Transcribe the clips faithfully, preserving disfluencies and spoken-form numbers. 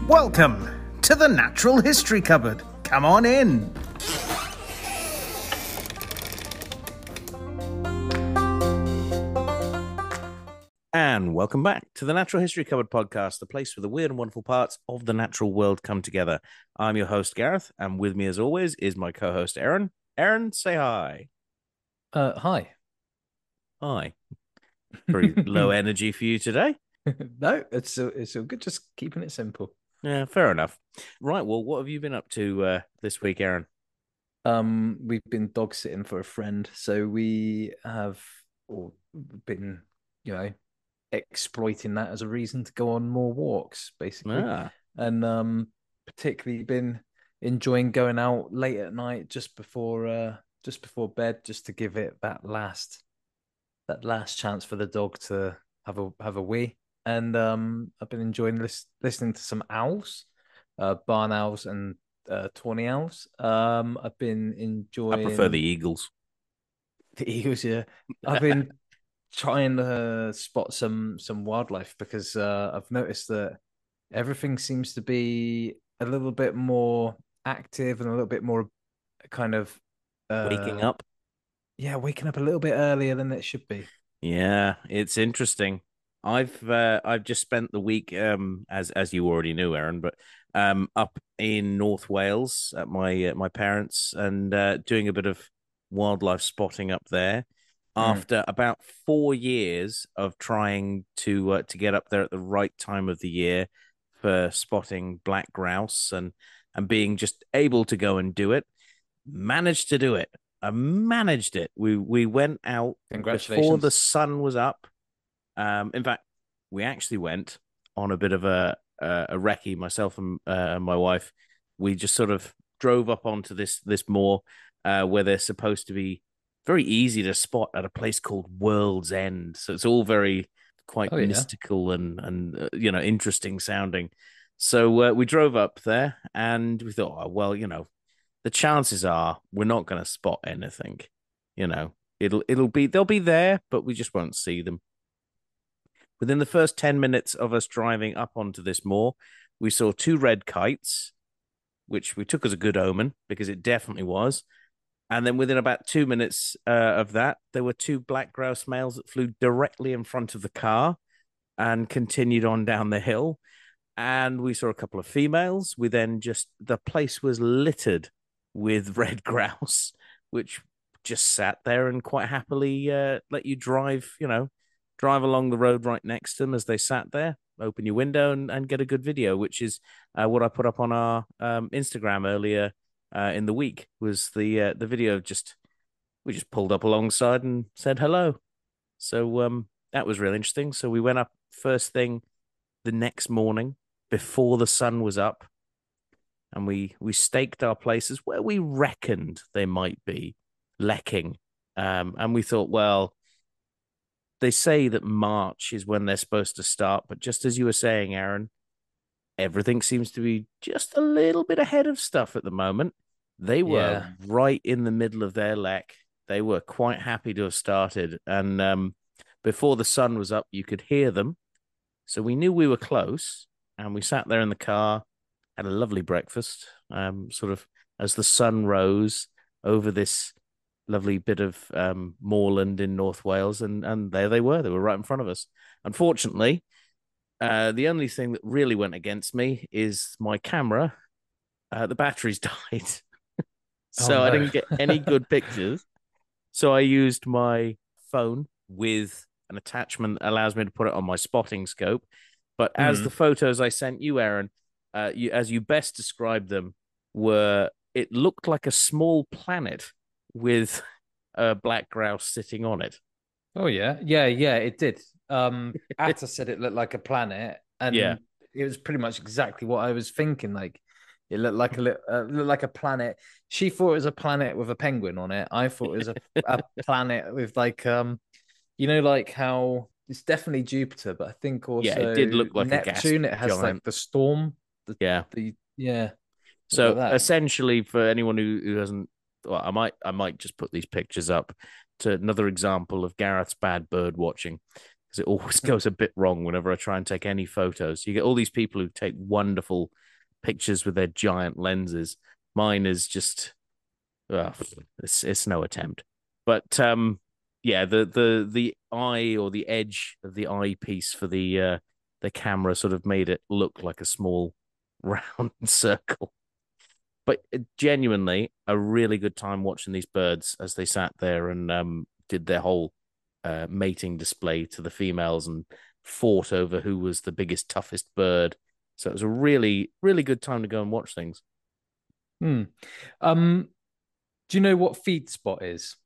Welcome to the Natural History Cupboard. Come on in. And welcome back to the Natural History Cupboard podcast, the place where the weird and wonderful parts of the natural world come together. I'm your host, Gareth, and with me, as always, is my co-host, Aaron. Aaron, say hi. Uh, hi. Hi. Very low energy for you today. No, it's so it's so good. Just keeping it simple. Yeah, fair enough. Right. Well, what have you been up to uh, this week, Aaron? Um, we've been dog sitting for a friend, so we have or been, you know, exploiting that as a reason to go on more walks, basically. Ah. And um, particularly been enjoying going out late at night, just before uh, just before bed, just to give it that last that last chance for the dog to have a have a wee. And um, I've been enjoying lis- listening to some owls, uh, barn owls and uh, tawny owls. Um, I've been enjoying. I prefer the Eagles. The eagles. Yeah, I've been trying to spot some some wildlife because uh, I've noticed that everything seems to be a little bit more active and a little bit more kind of uh, Waking up. Yeah, waking up a little bit earlier than it should be. Yeah, it's interesting. I've uh, I've just spent the week, um, as as you already knew, Aaron, but um, up in North Wales at my uh, my parents and uh, doing a bit of wildlife spotting up there. Mm. After about four years of trying to uh, to get up there at the right time of the year for spotting black grouse and and being just able to go and do it, managed to do it. I managed it. We we went out before the sun was up. Um, in fact, we actually went on a bit of a a, a recce. Myself and uh, my wife, we just sort of drove up onto this this moor uh, where they're supposed to be very easy to spot at a place called World's End. So it's all very quite Oh, yeah. mystical and and uh, you know interesting sounding. So uh, we drove up there and we thought, oh, well, you know, the chances are we're not going to spot anything. You know, it'll it'll be they'll be there, but we just won't see them. Within the first ten minutes of us driving up onto this moor, we saw two red kites, which we took as a good omen because it definitely was. And then within about two minutes uh, of that, there were two black grouse males that flew directly in front of the car and continued on down the hill. And we saw a couple of females. We then just, the place was littered with red grouse, which just sat there and quite happily uh, let you drive, you know, drive along the road right next to them as they sat there, open your window and, and get a good video, which is uh, what I put up on our um, Instagram earlier uh, in the week, was the uh, the video of just, we just pulled up alongside and said hello. So um, that was really interesting. So we went up first thing the next morning before the sun was up, and we we staked our places where we reckoned they might be lecking. Um, and we thought, well, they say that March is when they're supposed to start, but just as you were saying, Aaron, everything seems to be just a little bit ahead of stuff at the moment. They were Yeah. right in the middle of their lek. They were quite happy to have started. And um, before the sun was up, you could hear them. So we knew we were close, and we sat there in the car, had a lovely breakfast, um, sort of as the sun rose over this lovely bit of um, moorland in North Wales, and and there they were. They were right in front of us. Unfortunately, uh, the only thing that really went against me is my camera. Uh, the batteries died, so Oh, I no. didn't get any good pictures. So I used my phone with an attachment that allows me to put it on my spotting scope. But as the Mm. photos I sent you, Aaron, uh, you, as you best described them, were it looked like a small planet with a black grouse sitting on it. Oh, yeah. Yeah, yeah, it did. Um, Atta said it looked like a planet, Yeah. and it was pretty much exactly what I was thinking. Like, it looked like a li- uh, looked like a planet. She thought it was a planet with a penguin on it. I thought it was a, a planet with like um, you know, like how it's definitely Jupiter, but I think Yeah, also it did look like a gas Neptune. It has giant. like the storm. The Yeah. the yeah. So Like that. essentially, for anyone who, who hasn't, well, I might I might just put these pictures up to another example of Gareth's bad bird watching. because it always goes a bit wrong whenever I try and take any photos. You get all these people who take wonderful pictures with their giant lenses. Mine is just, uh, it's it's no attempt. But um, yeah, the the the eye or the edge of the eyepiece for the uh, the camera sort of made it look like a small round circle. But genuinely, a really good time watching these birds as they sat there and um, did their whole uh, mating display to the females and fought over who was the biggest, toughest bird. So it was a really, really good time to go and watch things. Hmm. Um, do you know what Feed Spot is?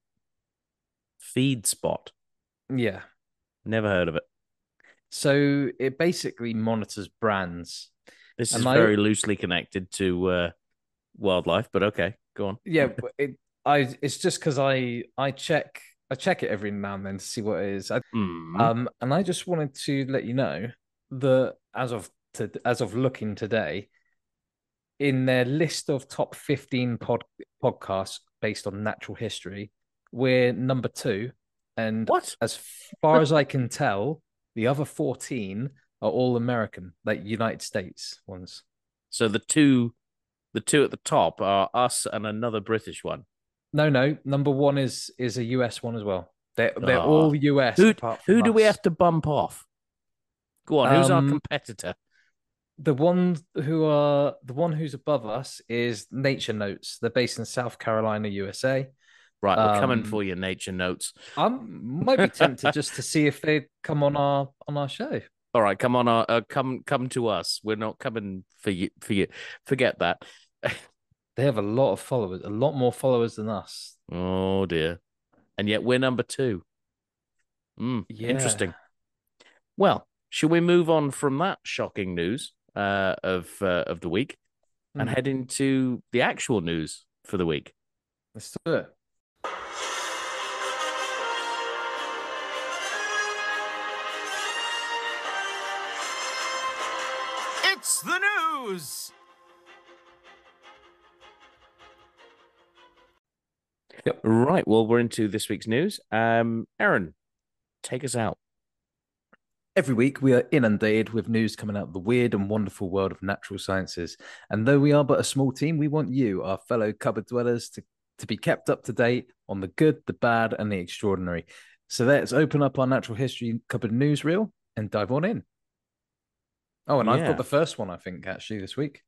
Feed Spot. Yeah. Never heard of it. So it basically monitors brands. This And is I- very loosely connected to uh, wildlife, but okay, go on. Yeah, but it I it's just because I I check I check it every now and then to see what it is. I, Mm. um, and I just wanted to let you know that as of to as of looking today, in their list of top fifteen pod, podcasts based on natural history, we're number two. And What? as far as I can tell, the other fourteen are all American, like United States ones. So the two, the two at the top are us and another British one. No, no, number one is is a U S one as well. They're they're Ah. all U S. Who apart from who do we us. have to bump off? Go on, who's our Um, competitor? The one who are the one who's above us is Nature Notes. They're based in South Carolina, U S A. Right, we're coming um, for your nature notes. I might be tempted just to see if they come on our on our show. All right, come on, uh, uh, come come to us. We're not coming for you. For you, forget that. They have a lot of followers, a lot more followers than us. Oh dear, and yet we're number two. Mm, Yeah. Interesting. Well, shall we move on from that shocking news uh, of uh, of the week and Mm. head into the actual news for the week? Let's do it. It's the news! Right. Well, we're into this week's news. Um, Aaron, take us out. Every week, we are inundated with news coming out of the weird and wonderful world of natural sciences. And though we are but a small team, we want you, our fellow cupboard dwellers, to, to be kept up to date on the good, the bad, and the extraordinary. So let's open up our natural history cupboard newsreel and dive on in. Oh, and I've Yeah. got the first one, I think, actually, this week.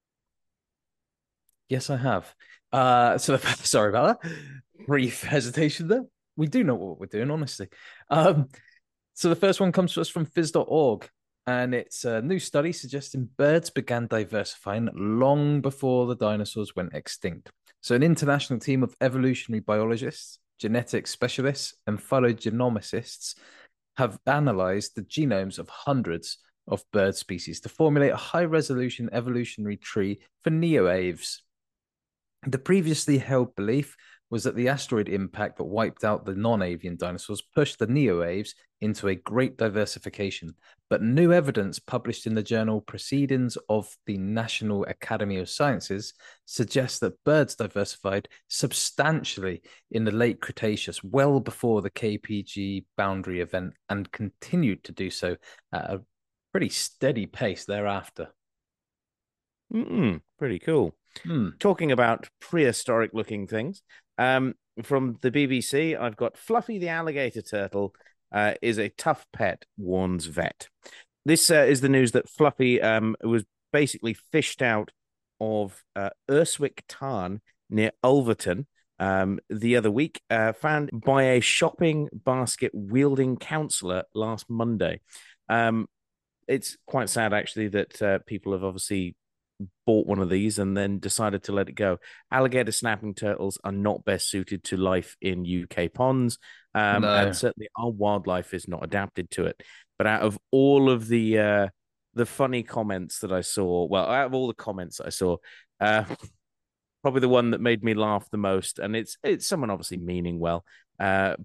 Yes, I have. Uh, so sorry about that. Brief hesitation there. We do know what we're doing, honestly. Um, so the first one comes to us from phys dot org, and it's a new study suggesting birds began diversifying long before the dinosaurs went extinct. So an international team of evolutionary biologists, genetics specialists, and phylogenomicists have analyzed the genomes of hundreds of bird species to formulate a high-resolution evolutionary tree for neoaves. The previously held belief was that the asteroid impact that wiped out the non-avian dinosaurs pushed the neoaves into a great diversification. But new evidence published in the journal Proceedings of the National Academy of Sciences suggests that birds diversified substantially in the late Cretaceous, well before the K P G boundary event, and continued to do so at a pretty steady pace thereafter. Mm-mm, pretty cool. Hmm. Talking about prehistoric looking things, um, from the B B C, I've got Fluffy the alligator turtle uh, is a tough pet, warns vet. This uh, is the news that Fluffy um, was basically fished out of uh, Urswick Tarn near Ulverton um, the other week, uh, found by a shopping basket wielding counsellor last Monday. Um, it's quite sad, actually, that uh, people have obviously bought one of these and then decided to let it go. Alligator snapping turtles are not best suited to life in U K ponds, um, No. and certainly our wildlife is not adapted to it. But out of all of the uh, the funny comments that I saw, well, out of all the comments I saw, uh, probably the one that made me laugh the most, and it's it's someone obviously meaning well, uh,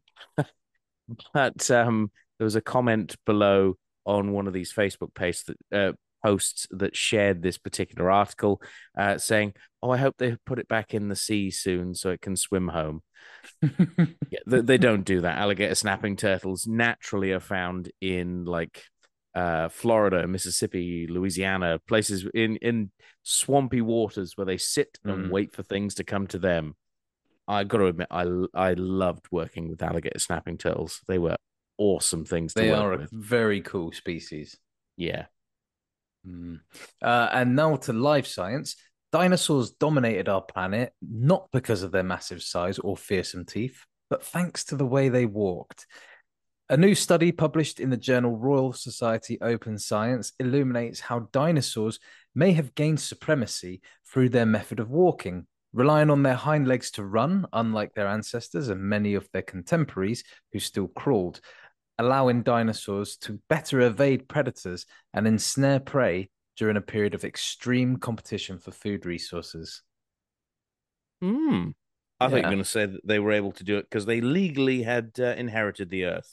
but um, there was a comment below on one of these Facebook posts that uh, hosts that shared this particular article, uh, saying, "Oh, I hope they put it back in the sea soon so it can swim home." Yeah, they, they don't do that. Alligator snapping turtles naturally are found in like uh, Florida, Mississippi, Louisiana, places in in swampy waters where they sit and Mm. wait for things to come to them. I got to admit, I I loved working with alligator snapping turtles. They were awesome things to They work are a with. very cool species. Yeah. Mm. Uh, and now to life science. Dinosaurs dominated our planet not because of their massive size or fearsome teeth, but thanks to the way they walked. A new study published in the journal Royal Society Open Science illuminates how dinosaurs may have gained supremacy through their method of walking, relying on their hind legs to run, unlike their ancestors and many of their contemporaries who still crawled, allowing dinosaurs to better evade predators and ensnare prey during a period of extreme competition for food resources. Hmm. I thought you were Yeah. going to say that they were able to do it because they legally had uh, inherited the earth.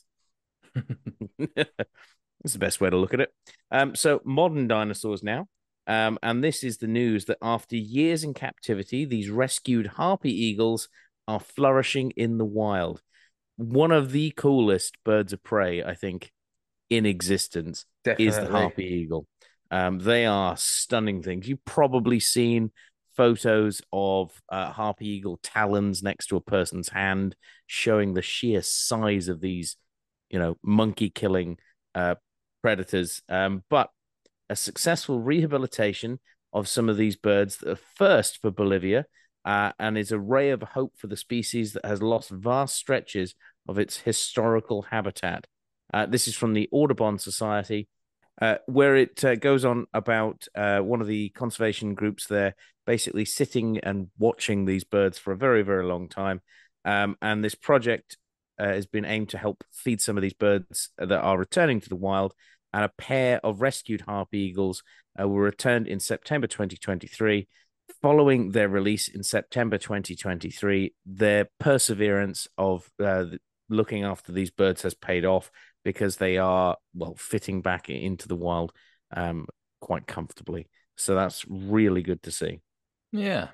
That's the best way to look at it. Um, so modern dinosaurs now. Um, and this is the news that after years in captivity, these rescued harpy eagles are flourishing in the wild. One of the coolest birds of prey, I think, in existence is the Definitely. harpy eagle. Um, they are stunning things. You've probably seen photos of uh, harpy eagle talons next to a person's hand, showing the sheer size of these, you know, monkey killing uh, predators. Um, but a successful rehabilitation of some of these birds that are first for Bolivia uh, and is a ray of hope for the species that has lost vast stretches of its historical habitat. Uh, this is from the Audubon Society, uh, where it uh, goes on about uh, one of the conservation groups there basically sitting and watching these birds for a very, very long time. Um, and this project uh, has been aimed to help feed some of these birds that are returning to the wild. And a pair of rescued harpy eagles uh, were returned in September twenty twenty-three. Following their release in September twenty twenty-three, their perseverance of uh, looking after these birds has paid off because they are, well, fitting back into the wild um, quite comfortably. So that's really good to see. Yeah.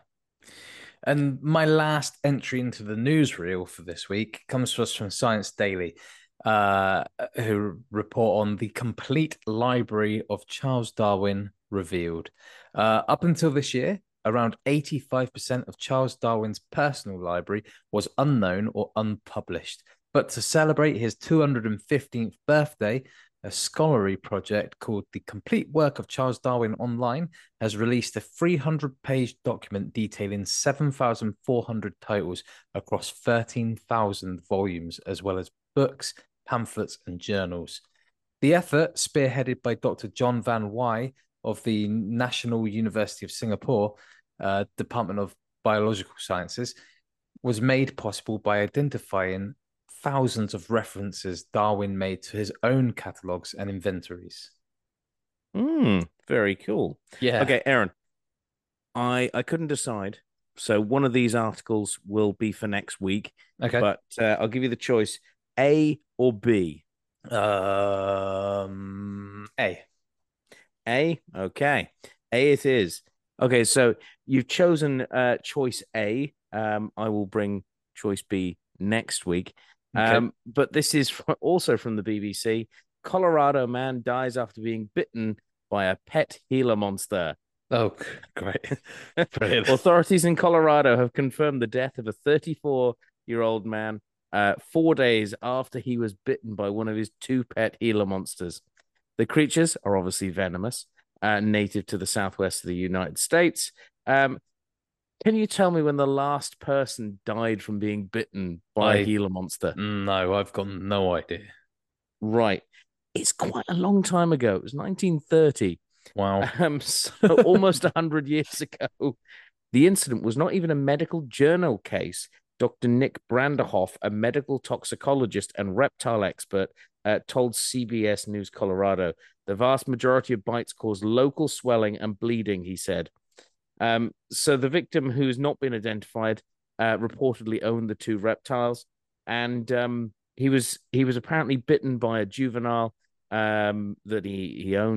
And my last entry into the newsreel for this week comes to us from Science Daily, uh, who report on the complete library of Charles Darwin revealed. Uh, up until this year, around eighty-five percent of Charles Darwin's personal library was unknown or unpublished. But to celebrate his two hundred fifteenth birthday, a scholarly project called The Complete Work of Charles Darwin Online has released a three hundred page document detailing seven thousand four hundred titles across thirteen thousand volumes, as well as books, pamphlets, and journals. The effort, spearheaded by Doctor John Van Wy of the National University of Singapore, uh, Department of Biological Sciences, was made possible by identifying thousands of references Darwin made to his own catalogues and inventories. Mm, very cool. Yeah. Okay, Aaron, I I couldn't decide. So one of these articles will be for next week, Okay. but uh, I'll give you the choice: A or B. Um. A. A. Okay. A it is. Okay, so you've chosen uh, choice A. Um, I will bring choice B next week. Okay. Um, but this is also from the B B C. Colorado man dies after being bitten by a pet Gila monster. Oh, great. Brilliant. Authorities in Colorado have confirmed the death of a thirty-four-year-old man uh, four days after he was bitten by one of his two pet Gila monsters. The creatures are obviously venomous, uh, native to the southwest of the United States. Um, can you tell me when the last person died from being bitten by I- a Gila monster? No, I've got no idea. Right. It's quite a long time ago. It was nineteen thirty. Wow. Um, so almost one hundred years ago. The incident was not even a medical journal case. Doctor Nick Branderhoff, a medical toxicologist and reptile expert, uh, told C B S News Colorado, the vast majority of bites cause local swelling and bleeding, he said. Um, so the victim, who has not been identified, uh, reportedly owned the two reptiles, and um, he was he was apparently bitten by a juvenile um, that he he owned.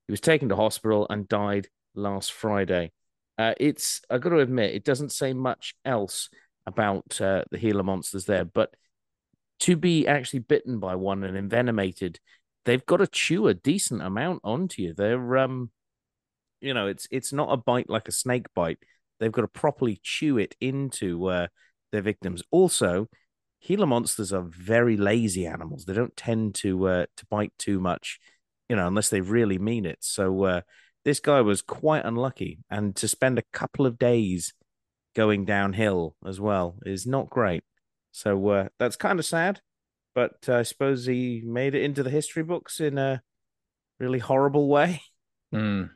He was taken to hospital and died last Friday. Uh, it's I got to admit, it doesn't say much else about uh, the Gila monsters there, but to be actually bitten by one and envenomated, they've got to chew a decent amount onto you. They're um, you know, it's it's not a bite like a snake bite. They've got to properly chew it into uh, their victims. Also, Gila monsters are very lazy animals. They don't tend to uh, to bite too much, you know, unless they really mean it. So uh, this guy was quite unlucky, and to spend a couple of days going downhill as well is not great. So uh, that's kind of sad, but uh, I suppose he made it into the history books in a really horrible way. Mm.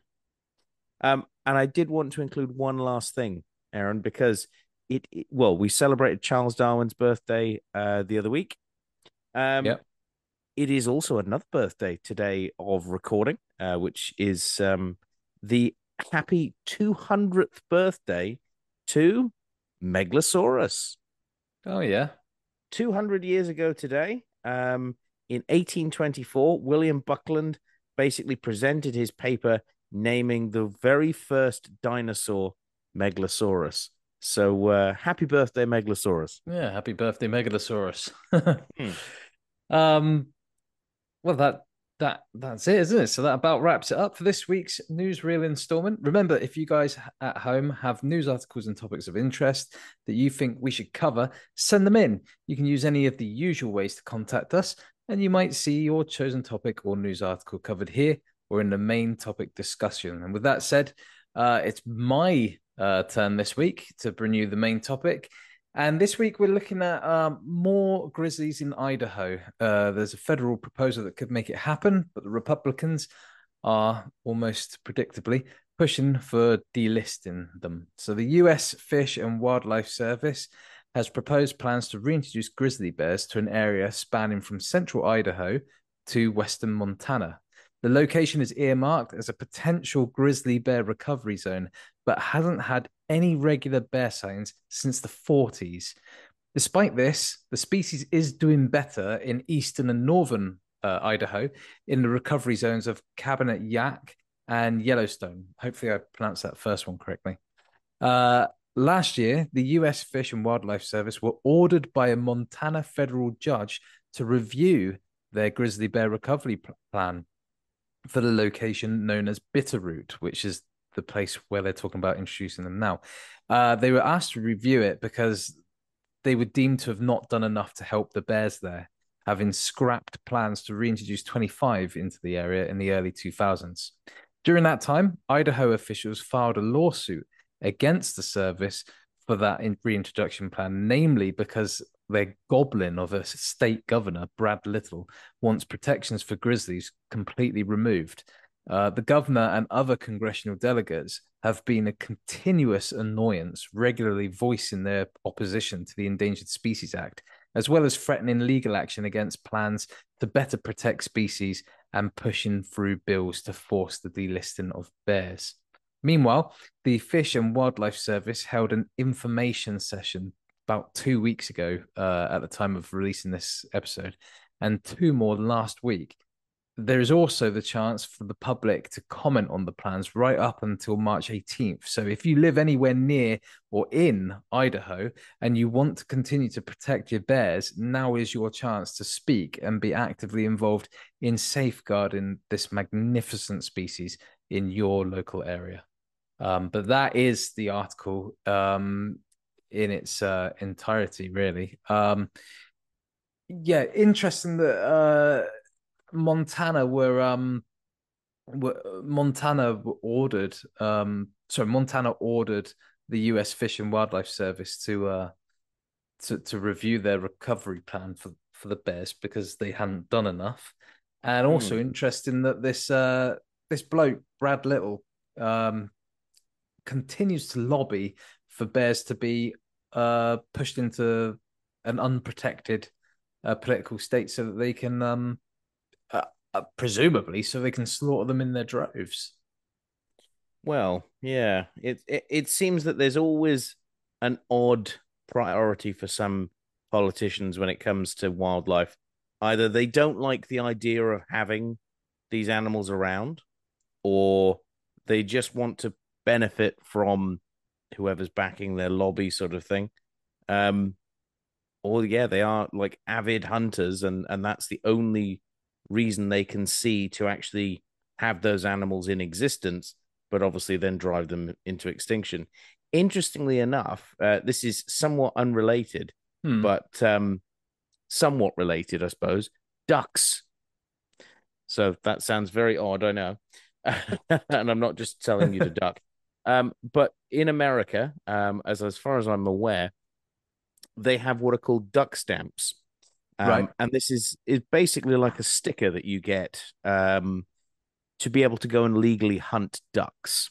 Um, and I did want to include one last thing, Aaron, because it, it well, we celebrated Charles Darwin's birthday uh, the other week. Um, Yep. it is also another birthday today of recording, uh, which is um, the happy two hundredth birthday to Megalosaurus. Oh yeah. two hundred years ago today, um, in eighteen twenty-four, William Buckland basically presented his paper naming the very first dinosaur Megalosaurus. So uh, happy birthday, Megalosaurus. Yeah. Happy birthday, Megalosaurus. Hmm. Um. Well, that that that's it, isn't it? So that about wraps it up for this week's newsreel installment. Remember, if you guys at home have news articles and topics of interest that you think we should cover, send them in. You can use any of the usual ways to contact us, and you might see your chosen topic or news article covered here or in the main topic discussion. And with that said, uh, it's my uh, turn this week to bring you the main topic. And this week we're looking at um, more grizzlies in Idaho. Uh, there's a federal proposal that could make it happen, but the Republicans are almost predictably pushing for delisting them. So the U S Fish and Wildlife Service has proposed plans to reintroduce grizzly bears to an area spanning from central Idaho to western Montana. The location is earmarked as a potential grizzly bear recovery zone, but hasn't had any regular bear sightings since the forties. Despite this, the species is doing better in eastern and northern uh, Idaho in the recovery zones of Cabinet Yaak and Yellowstone. Hopefully, I pronounced that first one correctly. Uh, last year, the U S Fish and Wildlife Service were ordered by a Montana federal judge to review their grizzly bear recovery plan for the location known as Bitterroot, which is the place where they're talking about introducing them now. Uh, they were asked to review it because they were deemed to have not done enough to help the bears there, having scrapped plans to reintroduce twenty-five into the area in the early two thousands. During that time, Idaho officials filed a lawsuit against the service for that reintroduction plan, namely because their goblin of a state governor, Brad Little, wants protections for grizzlies completely removed. Uh, the governor and other congressional delegates have been a continuous annoyance, regularly voicing their opposition to the Endangered Species Act, as well as threatening legal action against plans to better protect species and pushing through bills to force the delisting of bears. Meanwhile, the Fish and Wildlife Service held an information session about two weeks ago uh, at the time of releasing this episode, and two more last week. There is also the chance for the public to comment on the plans right up until March eighteenth. So if you live anywhere near or in Idaho and you want to continue to protect your bears, now is your chance to speak and be actively involved in safeguarding this magnificent species in your local area. Um, but that is the article um, in its uh, entirety, really. Um, yeah, interesting that uh, Montana were um were Montana ordered um sorry Montana ordered the U S Fish and Wildlife Service to uh to to review their recovery plan for for the bears because they hadn't done enough. And also Hmm. interesting that this uh this bloke Brad Little um continues to lobby for bears to be uh pushed into an unprotected uh, political state so that they can um uh, uh, presumably so they can slaughter them in their droves. Well, yeah, it, it it seems that there's always an odd priority for some politicians when it comes to wildlife. Either they don't like the idea of having these animals around, or they just want to benefit from whoever's backing their lobby, sort of thing. Um, or yeah, they are like avid hunters, and and that's the only reason they can see to actually have those animals in existence, but obviously then drive them into extinction. Interestingly enough, uh, this is somewhat unrelated, Hmm. but um, somewhat related, I suppose. Ducks. So that sounds very odd, I know. And I'm not just telling you to duck. Um, but in America, um, as as far as I'm aware, they have what are called duck stamps. Right. Um, and this is is basically like a sticker that you get um, to be able to go and legally hunt ducks.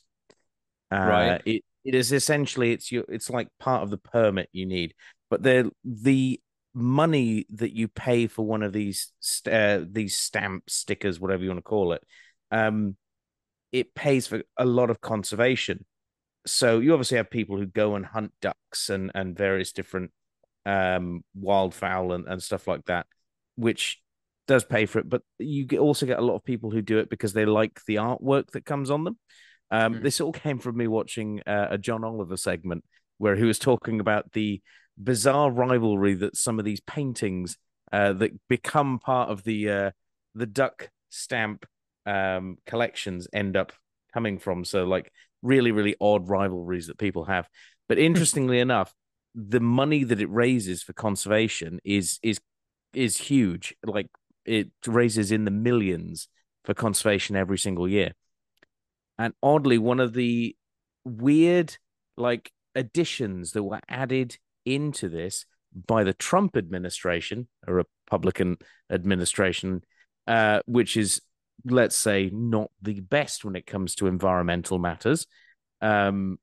Uh, Right. it it is essentially it's your it's like part of the permit you need, but the the money that you pay for one of these uh, these stamp stickers, whatever you want to call it, um, it pays for a lot of conservation. So you obviously have people who go and hunt ducks and and various different um wildfowl and, and stuff like that, which does pay for it. But you get, also get a lot of people who do it because they like the artwork that comes on them. Um, Hmm. this all came from me watching uh, a John Oliver segment where he was talking about the bizarre rivalry that some of these paintings uh, that become part of the uh, the duck stamp um, collections end up coming from. So like really, really odd rivalries that people have. But interestingly enough, the money that it raises for conservation is is is huge. Like it raises in the millions for conservation every single year. And oddly, one of the weird like additions that were added into this by the Trump administration, a Republican administration, uh, which is, let's say, not the best when it comes to environmental matters. Um,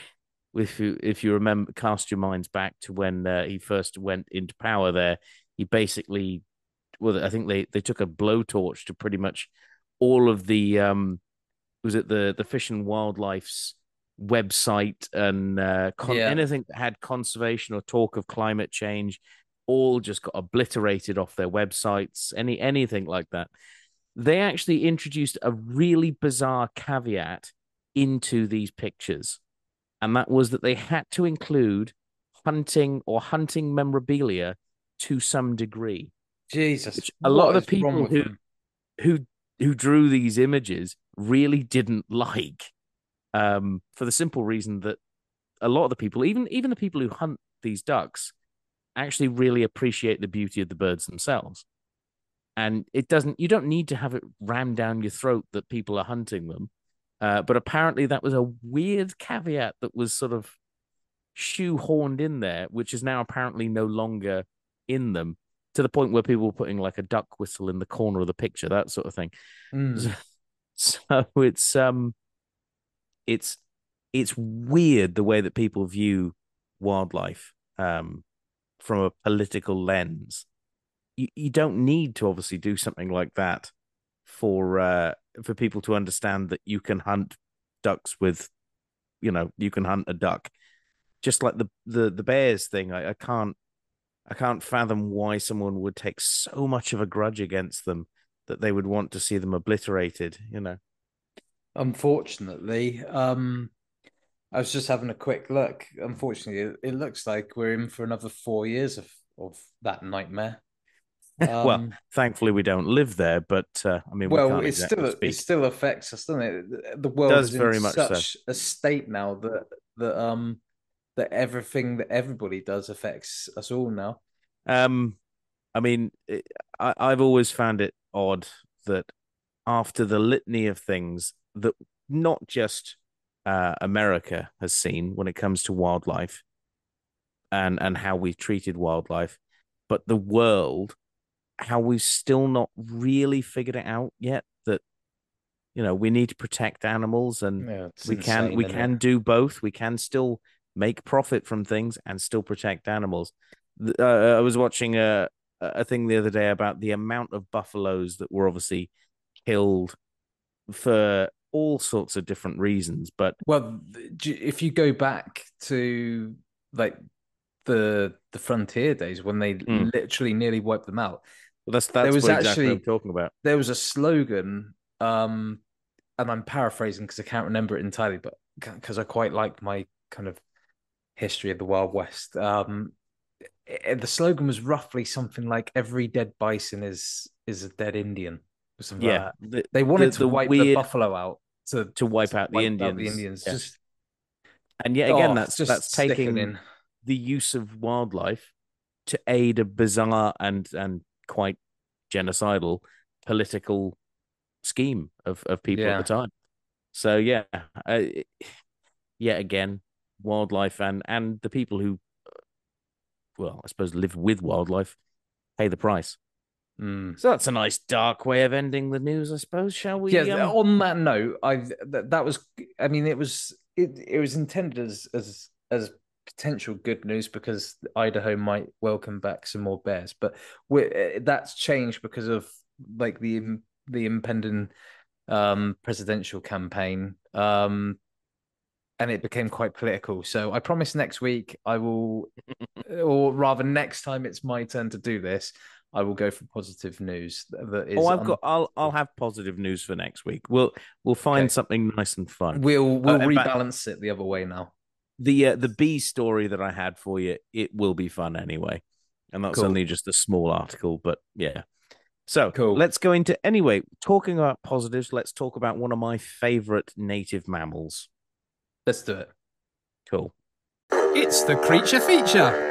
if you if you remember, cast your minds back to when uh, he first went into power. There, he basically, well, I think they they took a blowtorch to pretty much all of the um was it the the Fish and Wildlife's website and uh, con- Yeah. anything that had conservation or talk of climate change, all just got obliterated off their websites. Any anything like that. They actually introduced a really bizarre caveat into these pictures, and that was that they had to include hunting or hunting memorabilia to some degree, Jesus, which a lot of what the is wrong people with who them? who who drew these images really didn't like, um, for the simple reason that a lot of the people, even even the people who hunt these ducks, actually really appreciate the beauty of the birds themselves. And it doesn't, you don't need to have it rammed down your throat that people are hunting them. Uh, but apparently that was a weird caveat that was sort of shoehorned in there, which is now apparently no longer in them, to the point where people were putting like a duck whistle in the corner of the picture, that sort of thing. Mm. So it's um it's it's weird the way that people view wildlife um from a political lens. You you don't need to obviously do something like that for uh for people to understand that you can hunt ducks with, you know, you can hunt a duck. Just like the the the bears thing, I, I can't I can't fathom why someone would take so much of a grudge against them that they would want to see them obliterated, you know. Unfortunately, um, I was just having a quick look. Unfortunately, it, it looks like we're in for another four years of of that nightmare. Well, Um, thankfully we don't live there, but uh, I mean we well, can't it exactly still it speak. still affects us, doesn't it? The world Does is in very much so. such a state now that that um that everything that everybody does affects us all now. Um, I mean, it, I, I've always found it odd that after the litany of things that not just uh, America has seen when it comes to wildlife and and how we've treated wildlife, but the world, how we've still not really figured it out yet that, you know, we need to protect animals, and Yeah, it's we can insane, we isn't it? can do both. We can still make profit from things and still protect animals. Uh, I was watching a a thing the other day about the amount of buffaloes that were obviously killed for all sorts of different reasons, but Well, if you go back to like the the frontier days when they mm, literally nearly wiped them out, that's there that's was what exactly I'm actually talking about. there was a slogan um and I'm paraphrasing because I can't remember it entirely, but because I quite like my kind of history of the Wild West. Um, it, the slogan was roughly something like "Every dead bison is is a dead Indian," or something Yeah, like that. the They the, wanted to the wipe the weird buffalo out to, to wipe to out the wipe out the Indians. Indians. Yeah, Just and yet again, oh, that's that's just taking sickening. the use of wildlife to aid a bizarre and and quite genocidal political scheme of of people at the Yeah. time. So yeah, uh, yet again, wildlife and and the people who, well, I suppose live with wildlife pay the price. Mm. So that's a nice dark way of ending the news, I suppose. Shall we? Yeah. Um, On that note, I that, that was. I mean, it was it, it was intended as as as potential good news because Idaho might welcome back some more bears, but we that's changed because of like the the impending um presidential campaign. Um, and it became quite political. So I promise next week I will, or rather, next time it's my turn to do this, I will go for positive news that oh, is I've un- got. I'll I'll have positive news for next week. We'll we'll find okay. something nice and fun. We'll Uh, we'll in fact, rebalance it the other way now. the uh, the bee story that I had for you, it will be fun anyway, and that's Cool. only just a small article, but yeah. So Cool. let's go into anyway. Talking about positives, let's talk about one of my favorite native mammals. Let's do it. Cool. It's the creature feature.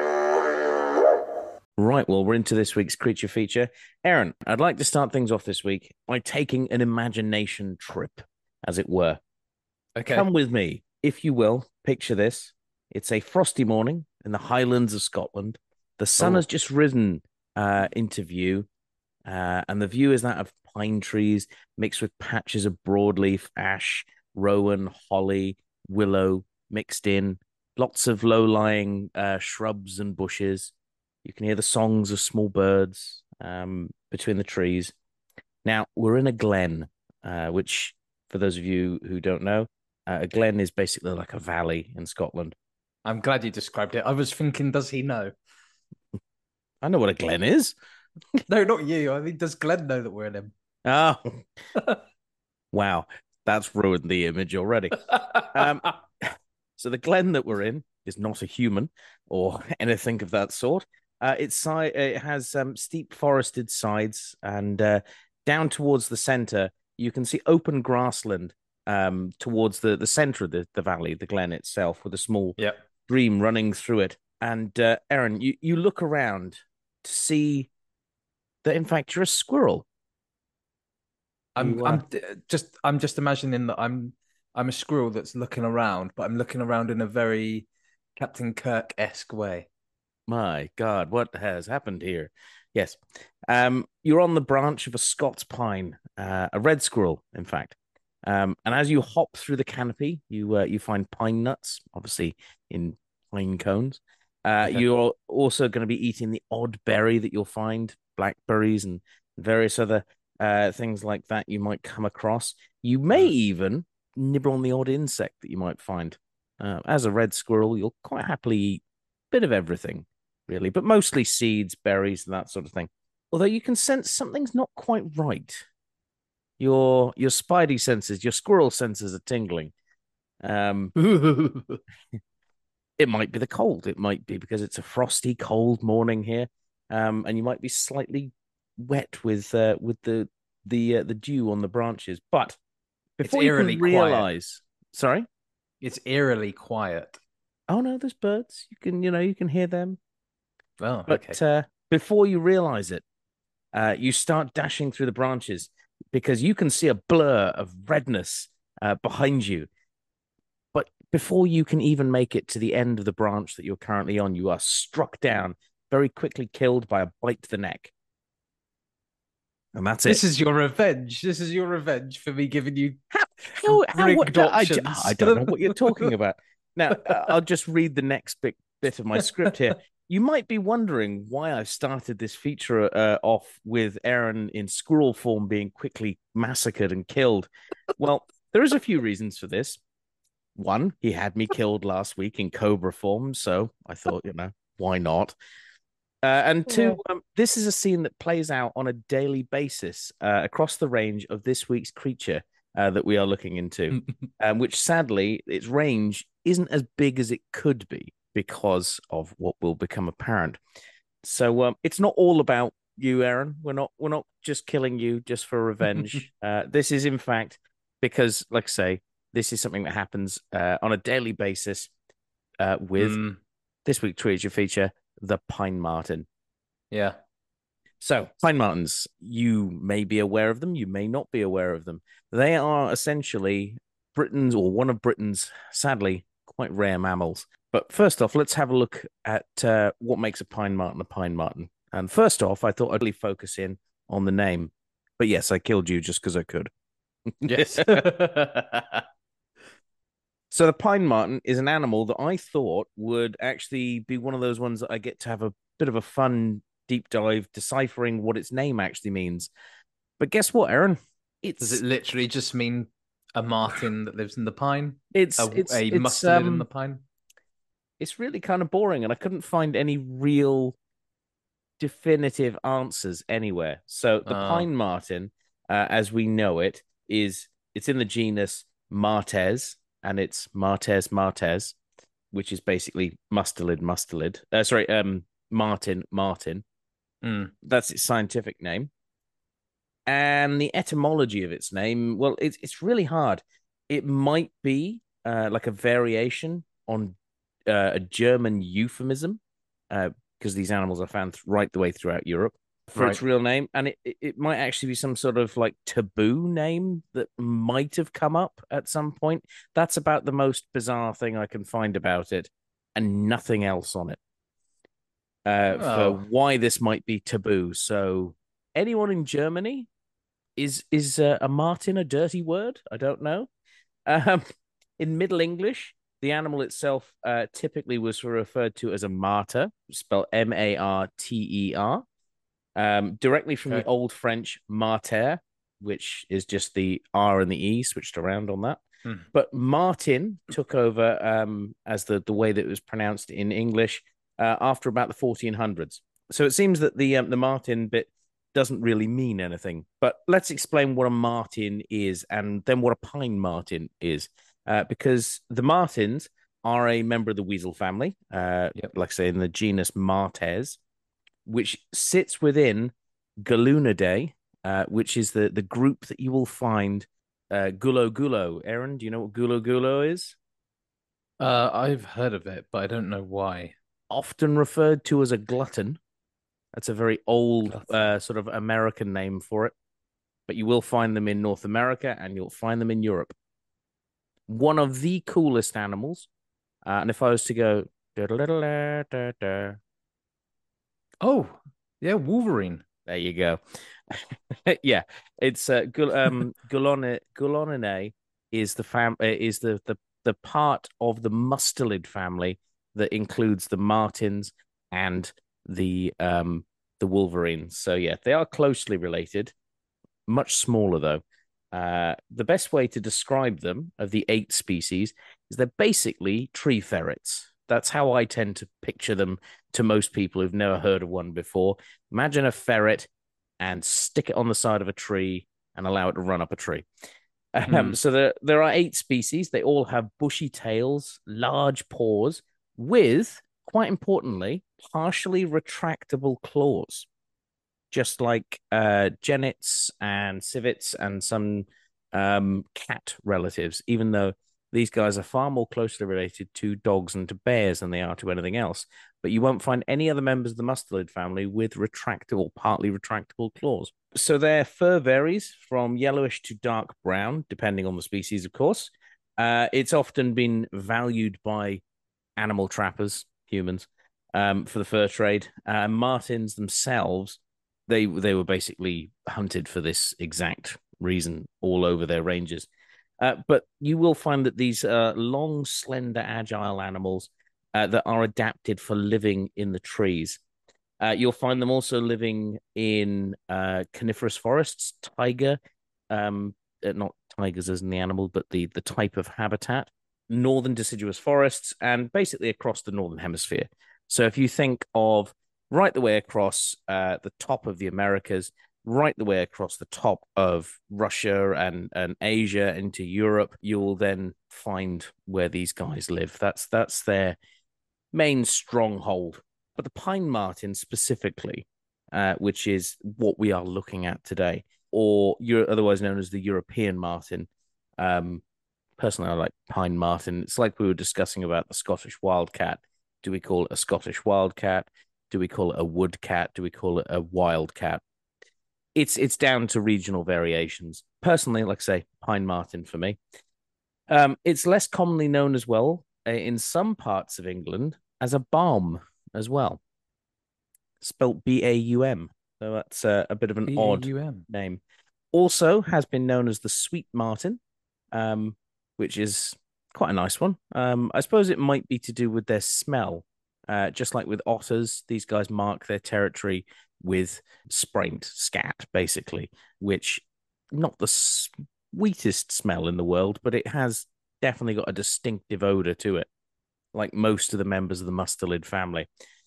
Right, well, we're into this week's creature feature. Aaron, I'd like to start things off this week by taking an imagination trip, as it were. Okay. Come with me, if you will. Picture this. It's a frosty morning in the Highlands of Scotland. The sun Oh. has just risen uh, into view, uh, and the view is that of pine trees mixed with patches of broadleaf, ash, rowan, holly, willow mixed in, lots of low-lying uh, shrubs and bushes. You can hear the songs of small birds um, between the trees. Now, we're in a glen, uh, which, for those of you who don't know, uh, a glen is basically like a valley in Scotland. I'm glad you described it. I was thinking, does he know? I know what a glen is. No, not you. I mean, does Glenn know that we're in him? Oh, wow. That's ruined the image already. Um, so the glen that we're in is not a human or anything of that sort. Uh, it's it has um, steep forested sides, and uh, down towards the center, you can see open grassland um, towards the, the center of the, the valley, the glen itself, with a small Yep. stream running through it. And uh, Aaron, you, you look around to see that, in fact, you're a squirrel. I'm You, uh, I'm just I'm just imagining that I'm I'm a squirrel that's looking around, but I'm looking around in a very Captain Kirk-esque way. My God, what has happened here? Yes. Um, you're on the branch of a Scots pine, uh, a red squirrel, in fact. Um, and as you hop through the canopy, you uh, you find pine nuts, obviously in pine cones. Uh, Okay. you're also going to be eating the odd berry that you'll find, blackberries and various other uh, things like that you might come across. You may Mm. even nibble on the odd insect that you might find. Uh, as a red squirrel, you'll quite happily eat a bit of everything, really, but mostly seeds, berries, and that sort of thing. Although you can sense something's not quite right. Your your spidey senses, your squirrel senses are tingling. Um, it might be the cold. It might be because it's a frosty, cold morning here, um, and you might be slightly wet with uh, with the the uh, the dew on the branches. But It's before you eerily can quiet. realize, sorry, It's eerily quiet. oh no, there's birds. You can you know you can hear them. Oh, But okay. uh, before you realize it, uh, you start dashing through the branches because you can see a blur of redness uh, behind you. But before you can even make it to the end of the branch that you're currently on, you are struck down, very quickly killed by a bite to the neck. And that's This it. is your revenge. This is your revenge for me giving you How, how, what, rigged I, options. I don't know what you're talking about. Now, uh, I'll just read the next bit, bit of my script here. You might be wondering why I've started this feature uh, off with Aaron in squirrel form being quickly massacred and killed. Well, there is a few reasons for this. One, he had me killed last week in cobra form, so I thought, you know, why not? Uh, and two, um, this is a scene that plays out on a daily basis uh, across the range of this week's creature, uh, that we are looking into, um, which sadly, its range isn't as big as it could be because of what will become apparent. So um, it's not all about you, Aaron. We're not we're not just killing you just for revenge. uh, this is in fact because, like I say, this is something that happens uh, on a daily basis uh, with Mm, this week's Treasure feature, the Pine Marten. yeah. So, pine martens, you may be aware of them, you may not be aware of them. They are essentially Britain's or one of Britain's, sadly, quite rare mammals. But first off, let's have a look at uh, what makes a pine marten a pine marten. And first off, I thought I'd really focus in on the name. But yes, I killed you just because I could. Yes. So the pine marten is an animal that I thought would actually be one of those ones that I get to have a bit of a fun deep dive deciphering what its name actually means. But guess what, Aaron? It's Does it literally just mean a martin that lives in the pine? it's A, it's a it's mustelid um in the pine? it's really kind of boring, and I couldn't find any real definitive answers anywhere. So the Oh, pine marten, uh, as we know it, is it's in the genus Martes, and it's Martes martes, which is basically mustelid mustelid. Uh, sorry, um, martin martin. mm, That's its scientific name. And the etymology of its name, well, it's it's really hard. It might be uh, like a variation on uh, a German euphemism, uh, because these animals are found right the way throughout Europe for right. its real name, and it it might actually be some sort of like taboo name that might have come up at some point. That's about the most bizarre thing I can find about it, and nothing else on it uh, for Oh, why this might be taboo. So, anyone in Germany, is is uh, a marten a dirty word? I don't know. Um, in Middle English, the animal itself uh, typically was referred to as a martyr, spelled M A R T E R, um, directly from the okay. Old French martyr, which is just the R and the E switched around on that. Hmm. But Martin took over um, as the, the way that it was pronounced in English uh, after about the fourteen hundreds. So it seems that the um, the Martin bit doesn't really mean anything. But let's explain what a marten is and then what a pine marten is, uh, because the martens are a member of the weasel family, uh, Yep. like I say, in the genus Martes, which sits within Galunidae, uh, which is the, the group that you will find uh, Gulo Gulo. Aaron, do you know what Gulo Gulo is? Uh, I've heard of it, but I don't know why. Often referred to as a glutton. That's a very old Glutton. uh, sort of American name for it. But you will find them in North America and you'll find them in Europe. One of the coolest animals. Uh, and if I was to go, Oh, yeah, Wolverine. there you go. Yeah, it's uh, Gul- um, Gulone Guloninae is the fam uh, is the, the the part of the mustelid family that includes the martens and the um the wolverines. So yeah, they are closely related, much smaller though. Uh, the best way to describe them of the eight species is they're basically tree ferrets. That's how I tend to picture them to most people who've never heard of one before. Imagine a ferret and stick it on the side of a tree and allow it to run up a tree. Um, Hmm. so there, there are eight species. They all have bushy tails, large paws, with, quite importantly, partially retractable claws, just like uh, genets and civets and some um, cat relatives, even though these guys are far more closely related to dogs and to bears than they are to anything else. But you won't find any other members of the mustelid family with retractable, partly retractable claws. So their fur varies from yellowish to dark brown, depending on the species, of course. Uh, it's often been valued by animal trappers, humans, um, for the fur trade. Uh, martens themselves, they they were basically hunted for this exact reason all over their ranges. Uh, but you will find that these uh, long, slender, agile animals uh, that are adapted for living in the trees. Uh, you'll find them also living in uh, coniferous forests, taiga, um, uh, not tigers as in the animal, but the, the type of habitat, northern deciduous forests, and basically across the northern hemisphere. So if you think of right the way across uh, the top of the Americas, right the way across the top of Russia and, and Asia into Europe, you'll then find where these guys live. That's that's their main stronghold. But the pine marten specifically, uh, which is what we are looking at today, or you're otherwise known as the European marten. Um, personally, I like pine marten. It's like we were discussing about the Scottish wildcat. Do we call it a Scottish wildcat? Do we call it a woodcat? Do we call it a wildcat? It's it's down to regional variations. Personally, like I say, pine marten for me. Um, it's less commonly known as well uh, in some parts of England as a baum as well, spelt B A U M. So that's uh, a bit of an odd B A U M name. Also has been known as the sweet marten, um, which is quite a nice one. Um, I suppose it might be to do with their smell. Uh, just like with otters, these guys mark their territory with spraint scat, basically, which not the sweetest smell in the world, but it has definitely got a distinctive odor to it, like most of the members of the mustelid family.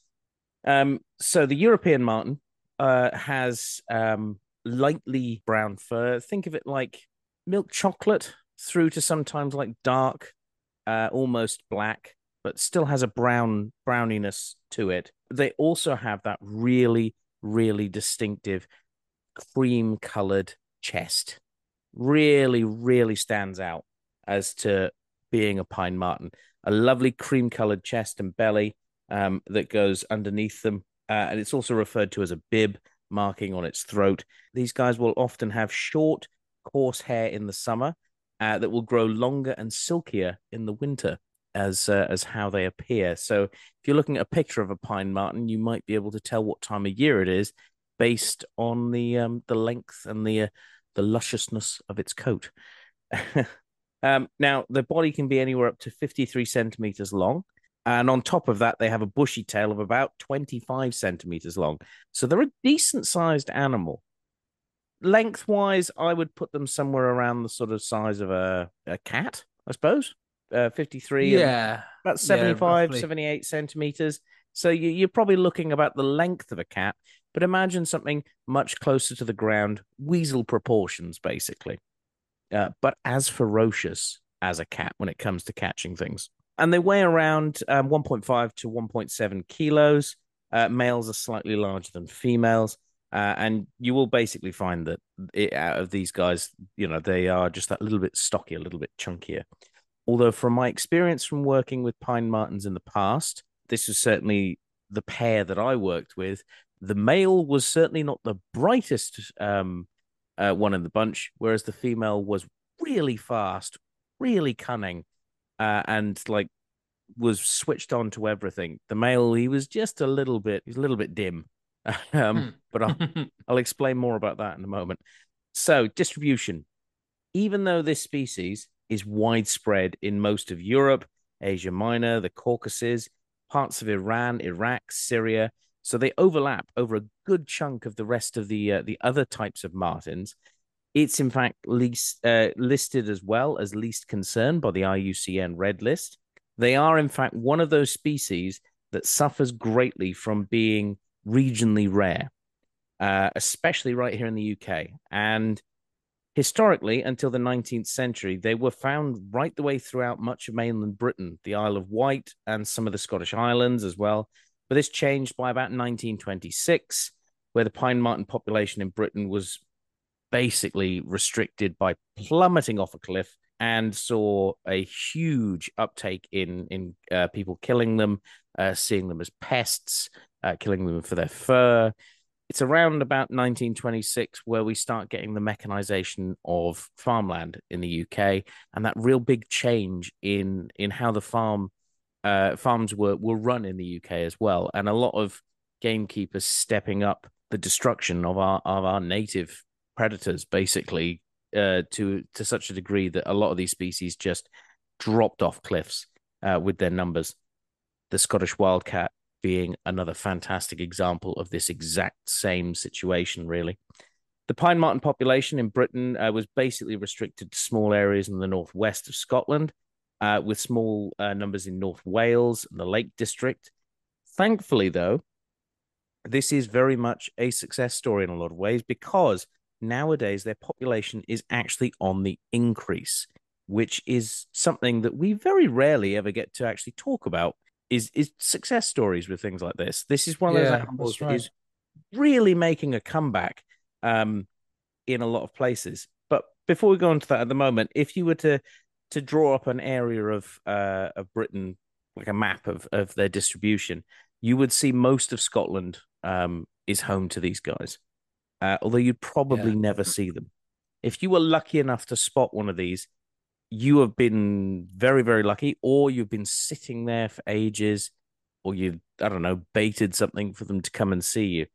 Um, so the European marten uh, has um, lightly brown fur. Think of it like milk chocolate through to sometimes like dark, uh, almost black, but still has a brown browniness to it. They also have that really, really distinctive cream colored chest. Really, really stands out as to being a pine marten. A lovely cream colored chest and belly um, that goes underneath them. Uh, and it's also referred to as a bib marking on its throat. These guys will often have short, coarse hair in the summer uh, that will grow longer and silkier in the winter as uh, as how they appear. So if you're looking at a picture of a pine marten, you might be able to tell what time of year it is based on the um, the length and the uh, the lusciousness of its coat. um, now, the body can be anywhere up to fifty-three centimeters long. And on top of that, they have a bushy tail of about twenty-five centimeters long. So they're a decent sized animal. Lengthwise, I would put them somewhere around the sort of size of a, a cat, I suppose. Uh, fifty-three and Yeah, about yeah, seventy-five, roughly. seventy-eight centimeters. So you, you're probably looking about the length of a cat, but imagine something much closer to the ground, weasel proportions, basically, uh, but as ferocious as a cat when it comes to catching things. And they weigh around um, one point five to one point seven kilos. Uh, males are slightly larger than females. Uh, and you will basically find that it, out of these guys, you know, they are just that little bit stocky, a little bit chunkier. Although, from my experience from working with pine martens in the past, this was certainly the pair that I worked with. The male was certainly not the brightest um, uh, one in the bunch, whereas the female was really fast, really cunning, uh, and like was switched on to everything. The male, he was just a little bit, he's a little bit dim. um, but I'll, I'll explain more about that in a moment. So, distribution. Even though this species is widespread in most of Europe, Asia Minor, the Caucasus, parts of Iran, Iraq, Syria, so they overlap over a good chunk of the rest of the uh, the other types of martens. It's in fact least uh, listed as well as least concern by the I U C N Red List. They are in fact one of those species that suffers greatly from being regionally rare, uh, especially right here in the U K. And historically, until the nineteenth century, they were found right the way throughout much of mainland Britain, the Isle of Wight, and some of the Scottish Islands as well. But this changed by about nineteen twenty-six, where the pine marten population in Britain was basically restricted by plummeting off a cliff and saw a huge uptake in in uh, people killing them, uh, seeing them as pests, uh, killing them for their fur. It's around about nineteen twenty-six where we start getting the mechanization of farmland in the U K, and that real big change in in how the farm uh, farms were were run in the U K as well, and a lot of gamekeepers stepping up the destruction of our of our native predators, basically, uh, to to such a degree that a lot of these species just dropped off cliffs uh, with their numbers. The Scottish wildcat being another fantastic example of this exact same situation, really. The pine marten population in Britain uh, was basically restricted to small areas in the northwest of Scotland, uh, with small uh, numbers in North Wales and the Lake District. Thankfully, though, this is very much a success story in a lot of ways because nowadays their population is actually on the increase, which is something that we very rarely ever get to actually talk about. Is is success stories with things like this? This is one of those Yeah, animals that's that right. is really making a comeback um, in a lot of places. But before we go into that, at the moment, if you were to to draw up an area of uh, of Britain, like a map of of their distribution, you would see most of Scotland um, is home to these guys. Uh, although you'd Yeah. probably never see them. If you were lucky enough to spot one of these, you have been very, very lucky, or you've been sitting there for ages, or you, I don't know, baited something for them to come and see you.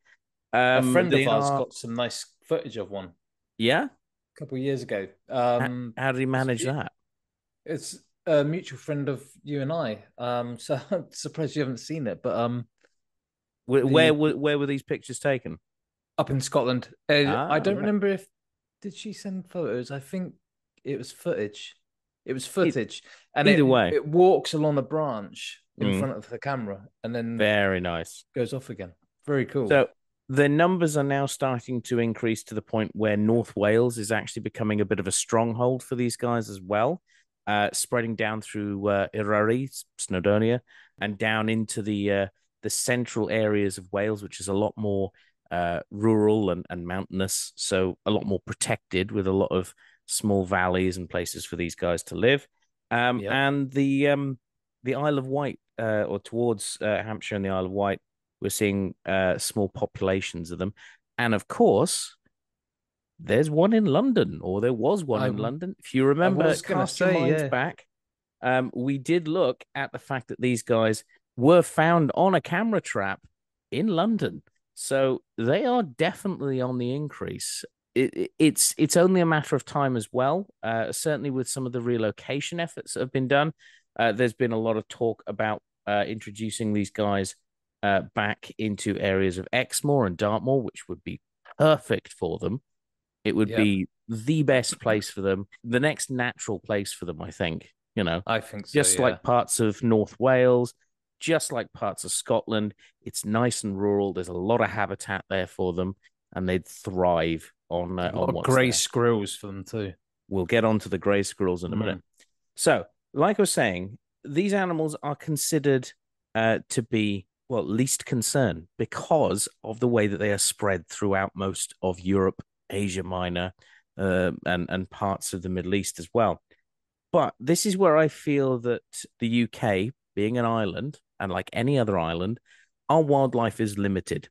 A Um, friend of they ours are, got some nice footage of one yeah. a couple of years ago. How, Um, how did he it's, manage that? it's a mutual friend of you and I. Um, so I'm surprised you haven't seen it, but um, Where, where the were where were these pictures taken? up in Scotland. Uh, I Ah, don't right. remember if did she send photos. I think it was footage. It was E- footage, and Either it way, it walks along a branch in mm, front of the camera and then very nice. goes off again. Very cool. So the numbers are now starting to increase to the point where North Wales is actually becoming a bit of a stronghold for these guys as well, uh, spreading down through uh, Eryri, Snowdonia, and down into the uh, the central areas of Wales, which is a lot more uh, rural and, and mountainous, so a lot more protected with a lot of small valleys and places for these guys to live. Um, Yep. and the um, the Isle of Wight, uh, or towards uh, Hampshire and the Isle of Wight, we're seeing uh, small populations of them. And of course, there's one in London, or there was one I in w- London. If you I remember, was gonna cast your say, minds yeah. back, um, we did look at the fact that these guys were found on a camera trap in London. So they are definitely on the increase. It, it, it's it's only a matter of time as well. Uh, certainly with some of the relocation efforts that have been done, uh, there's been a lot of talk about uh, introducing these guys uh, back into areas of Exmoor and Dartmoor, which would be perfect for them. It would Yep. be the best place for them, the next natural place for them, I think. You know, I think so, just yeah. like parts of North Wales, just like parts of Scotland. It's nice and rural. There's a lot of habitat there for them, and they'd thrive on uh, A lot on of what's grey there. squirrels for them too. We'll get on to the grey squirrels in a minute. Mm. So, like I was saying, these animals are considered uh, to be, well, least concern because of the way that they are spread throughout most of Europe, Asia Minor, uh, and and parts of the Middle East as well. But this is where I feel that the U K, being an island, and like any other island, our wildlife is limited.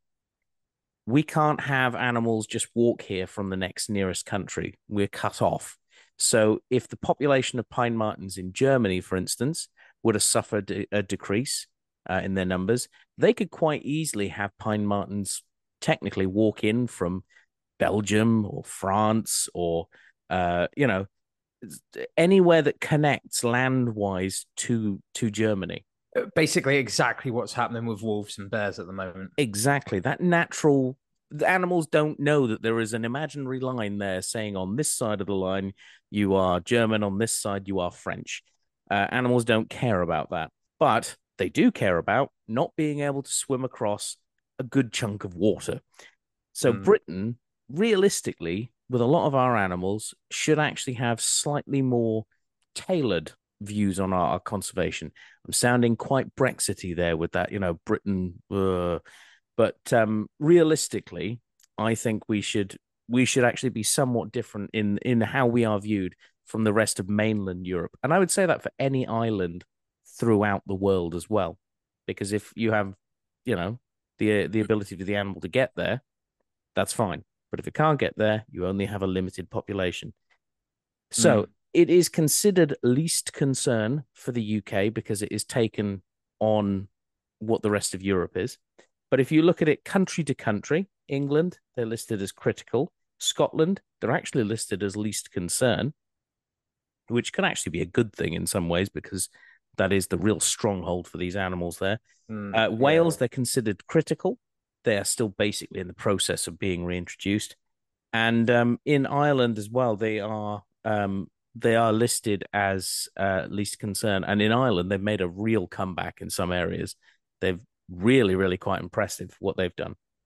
We can't have animals just walk here from the next nearest country. We're cut off. So, if the population of pine martens in Germany, for instance, would have suffered a decrease uh, in their numbers, they could quite easily have pine martens technically walk in from Belgium or France or, uh, you know, anywhere that connects land wise to to Germany. Uh, Basically, exactly what's happening with wolves and bears at the moment. Exactly. That natural, the animals don't know that there is an imaginary line there saying on this side of the line, you are German, on this side, you are French. Uh, animals don't care about that. But they do care about not being able to swim across a good chunk of water. So, Mm. Britain, realistically, with a lot of our animals, should actually have slightly more tailored views on our, our conservation. I'm sounding quite Brexity there with that, you know, Britain. Uh, but um, realistically, I think we should we should actually be somewhat different in in how we are viewed from the rest of mainland Europe, and I would say that for any island throughout the world as well, because if you have, you know, the the ability for the animal to get there, that's fine. But if it can't get there, you only have a limited population. So Mm. it is considered least concern for the U K because it is taken on what the rest of Europe is. But if you look at it country to country, England, they're listed as critical. Scotland, they're actually listed as least concern, which can actually be a good thing in some ways because that is the real stronghold for these animals there. Mm. Uh, Yeah. Wales, they're considered critical. They are still basically in the process of being reintroduced. And um, in Ireland as well, they are um, they are listed as uh, least concern. And in Ireland, they've made a real comeback in some areas. They've really, really quite impressive what they've done.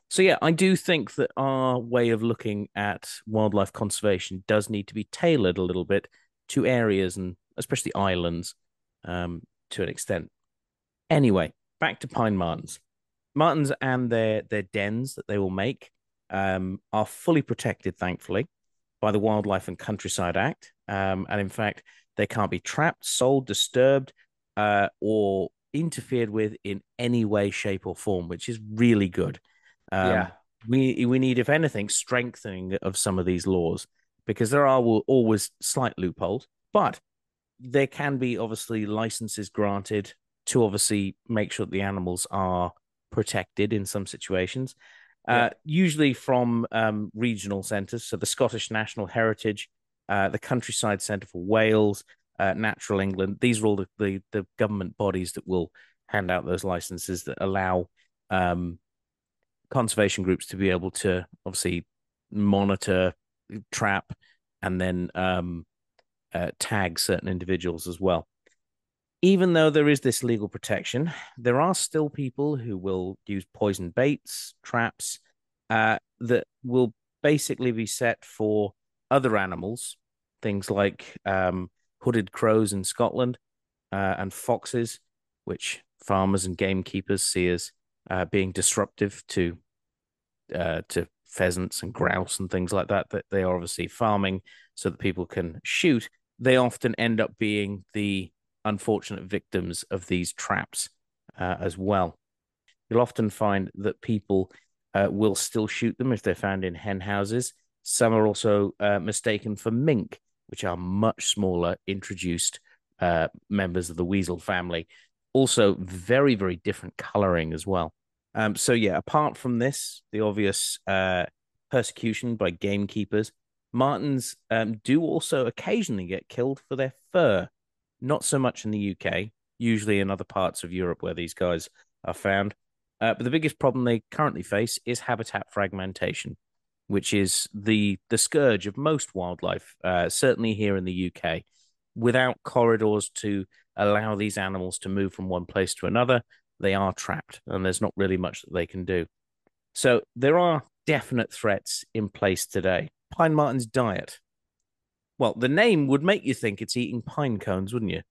So yeah, I do think that our way of looking at wildlife conservation does need to be tailored a little bit to areas and especially islands, um, to an extent. Anyway, back to pine martens. Martens and their their dens that they will make um, are fully protected, thankfully, by the Wildlife and Countryside Act. Um, and in fact, they can't be trapped, sold, disturbed, uh, or interfered with in any way, shape, or form, which is really good. Um, Yeah. we we need, if anything, strengthening of some of these laws because there are always slight loopholes, but there can be obviously licenses granted to obviously make sure that the animals are protected in some situations, uh, Yeah. usually from um, regional centres. So the Scottish National Heritage, uh, the Countryside Centre for Wales, uh, Natural England. These are all the, the, the government bodies that will hand out those licenses that allow um, conservation groups to be able to obviously monitor, trap, and then um, uh, tag certain individuals as well. Even though there is this legal protection, there are still people who will use poison baits, traps, uh, that will basically be set for other animals, things like um, hooded crows in Scotland, uh, and foxes, which farmers and gamekeepers see as uh, being disruptive to uh, to pheasants and grouse and things like that. That they are obviously farming so that people can shoot. They often end up being the unfortunate victims of these traps uh, as well. You'll often find that people uh, will still shoot them if they're found in hen houses. Some are also uh, mistaken for mink, which are much smaller, introduced uh, members of the weasel family. Also, very, very different coloring as well. Um, so, yeah, apart from this, the obvious uh, persecution by gamekeepers, martens um, do also occasionally get killed for their fur. Not so much in the U K, usually in other parts of Europe where these guys are found. Uh, but the biggest problem they currently face is habitat fragmentation, which is the the scourge of most wildlife, uh, certainly here in the U K. Without corridors to allow these animals to move from one place to another, they are trapped, and there's not really much that they can do. So there are definite threats in place today. Pine marten's diet. Well, the name would make you think it's eating pine cones, wouldn't you?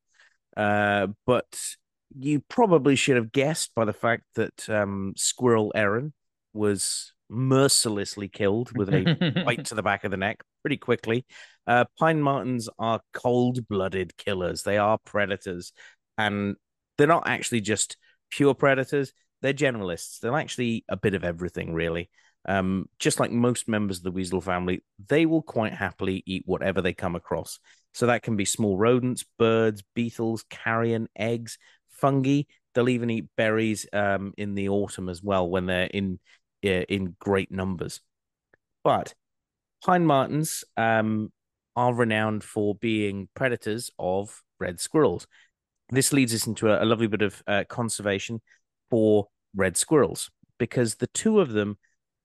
Uh, but you probably should have guessed by the fact that um, Squirrel Erin was mercilessly killed with a bite to the back of the neck pretty quickly. Uh, pine martens are cold-blooded killers. They are predators, and they're not actually just pure predators. They're generalists. They're actually a bit of everything, really. Um, just like most members of the weasel family, they will quite happily eat whatever they come across. So that can be small rodents, birds, beetles, carrion, eggs, fungi. They'll even eat berries um, in the autumn as well when they're in uh, in great numbers. But pine martens um, are renowned for being predators of red squirrels. This leads us into a, a lovely bit of uh, conservation for red squirrels because the two of them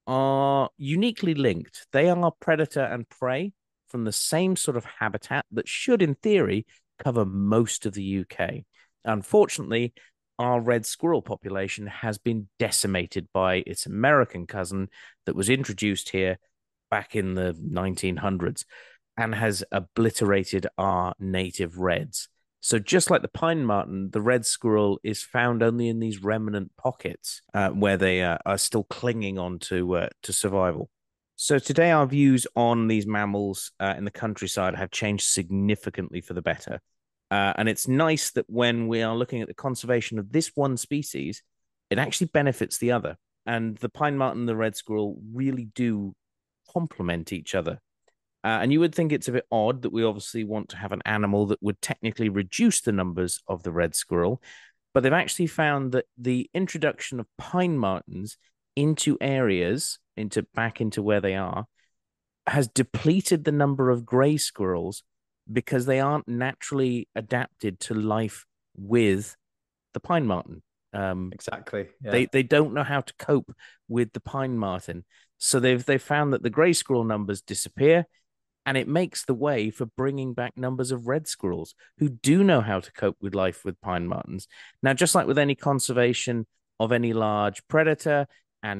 are uniquely linked. They are predator and prey from the same sort of habitat that should, in theory, cover most of the U K. Unfortunately, our red squirrel population has been decimated by its American cousin that was introduced here back in the nineteen hundreds and has obliterated our native reds. So just like the pine marten, the red squirrel is found only in these remnant pockets uh, where they uh, are still clinging on to uh, to survival. So today our views on these mammals uh, in the countryside have changed significantly for the better. Uh, and it's nice that when we are looking at the conservation of this one species, it actually benefits the other. And the pine marten and the red squirrel really do complement each other. Uh, and you would think it's a bit odd that we obviously want to have an animal that would technically reduce the numbers of the red squirrel, but they've actually found that the introduction of pine martens into areas, into back into where they are, has depleted the number of gray squirrels because they aren't naturally adapted to life with the pine marten. Um, Exactly. Yeah. They they don't know how to cope with the pine marten, so they've they found that the gray squirrel numbers disappear, and it makes the way for bringing back numbers of red squirrels who do know how to cope with life with pine martens. Now, just like with any conservation of any large predator and its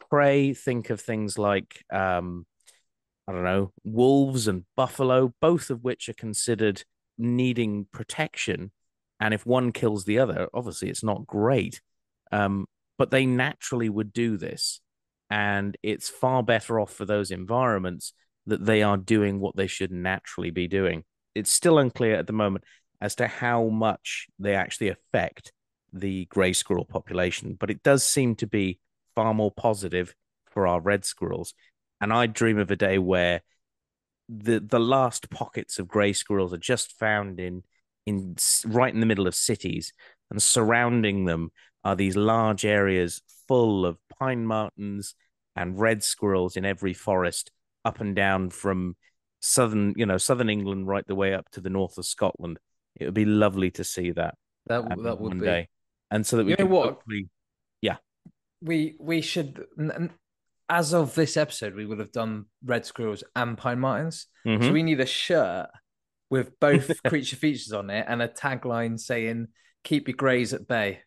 prey, think of things like um, I don't know, wolves and buffalo, both of which are considered needing protection. And if one kills the other, obviously it's not great. Um, but they naturally would do this. And it's far better off for those environments that they are doing what they should naturally be doing. It's still unclear at the moment as to how much they actually affect the gray squirrel population, but it does seem to be far more positive for our red squirrels. And I dream of a day where the the last pockets of gray squirrels are just found in in right in the middle of cities, and surrounding them are these large areas full of pine martens and red squirrels in every forest up and down from southern, you know, southern England right the way up to the north of Scotland. It would be lovely to see that That um, that would one be. day, and so that we You know can what? hopefully, yeah, We we should, as of this episode, we would have done red squirrels and pine martens. So mm-hmm. we need a shirt with both creature features on it and a tagline saying "Keep your greys at bay."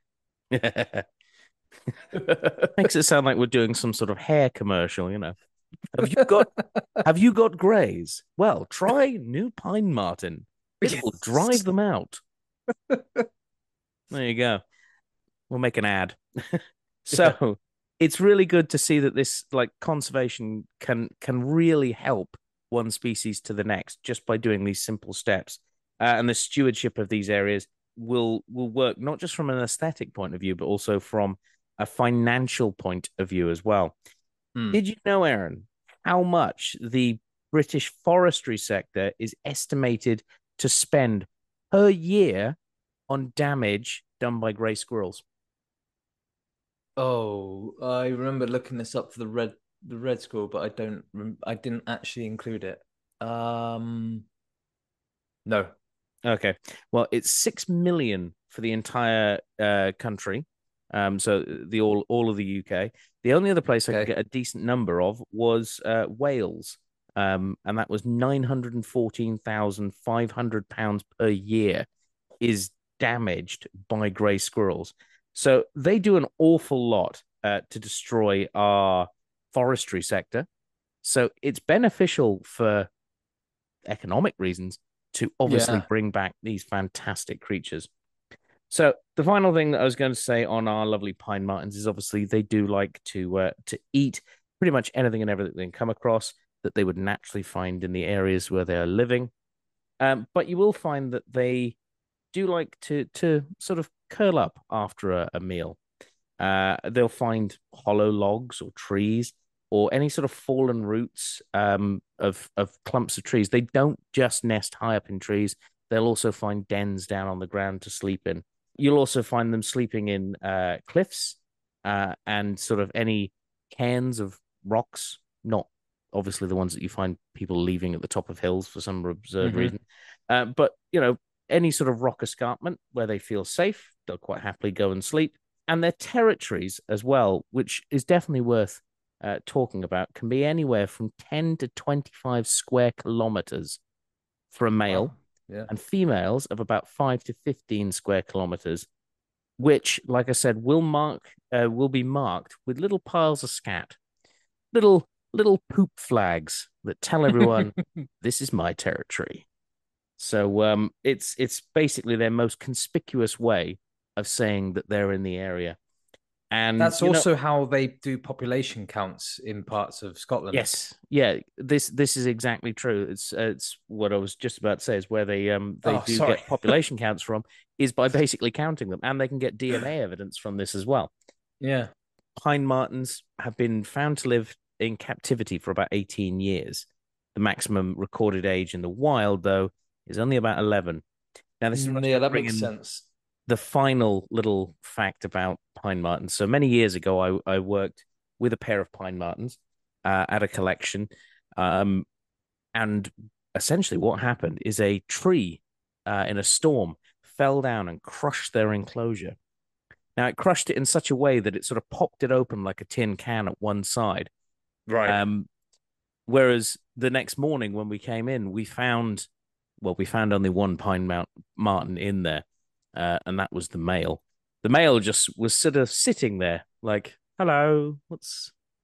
Makes it sound like we're doing some sort of hair commercial, you know. Have you got have you got greys? Well, try new pine marten. It will drive them out. There you go. We'll make an ad. So yeah. It's really good to see that this like conservation can can really help one species to the next just by doing these simple steps. Uh, and the stewardship of these areas will will work not just from an aesthetic point of view, but also from a financial point of view as well. Mm. Did you know, Aaron, how much the British forestry sector is estimated to spend per year on damage done by grey squirrels? Oh, I remember looking this up for the red the red squirrel, but I don't. I didn't actually include it. Um, no. Okay. Well, it's six million for the entire uh, country. Um, so the all all of the U K. The only other place okay. I could get a decent number of was uh, Wales, um, and that was nine hundred and fourteen thousand five hundred pounds per year is damaged by grey squirrels. So they do an awful lot uh, to destroy our forestry sector. So it's beneficial for economic reasons to obviously yeah. bring back these fantastic creatures. So the final thing that I was going to say on our lovely pine martens is obviously they do like to uh, to eat pretty much anything and everything they can come across that they would naturally find in the areas where they are living. Um, but you will find that they do like to to sort of curl up after a, a meal. Uh, they'll find hollow logs or trees or any sort of fallen roots um, of of clumps of trees. They don't just nest high up in trees. They'll also find dens down on the ground to sleep in. You'll also find them sleeping in uh, cliffs uh, and sort of any cairns of rocks, not obviously the ones that you find people leaving at the top of hills for some absurd mm-hmm. reason. Uh, but, you know, any sort of rock escarpment where they feel safe, they'll quite happily go and sleep. And their territories as well, which is definitely worth uh, talking about, can be anywhere from ten to twenty-five square kilometers for a male. Wow. Yeah. And females of about five to fifteen square kilometers, which, like I said, will mark uh, will be marked with little piles of scat, little little poop flags that tell everyone this is my territory. So um, it's it's basically their most conspicuous way of saying that they're in the area. And that's also know, how they do population counts in parts of Scotland. Yes, yeah, this this is exactly true. It's it's what I was just about to say is where they um they oh, do sorry. get population counts from is by basically counting them, and they can get D N A evidence from this as well. Yeah, pine martens have been found to live in captivity for about eighteen years. The maximum recorded age in the wild, though, is only about eleven. Now, this is yeah, that makes sense. The final little fact about pine martens. So many years ago, I, I worked with a pair of pine martens uh, at a collection. Um, and essentially what happened is a tree uh, in a storm fell down and crushed their enclosure. Now, it crushed it in such a way that it sort of popped it open like a tin can at one side. Right. Um, whereas the next morning when we came in, we found, well, we found only one pine mount marten in there. Uh, and that was the male. The male just was sort of sitting there like, hello, what's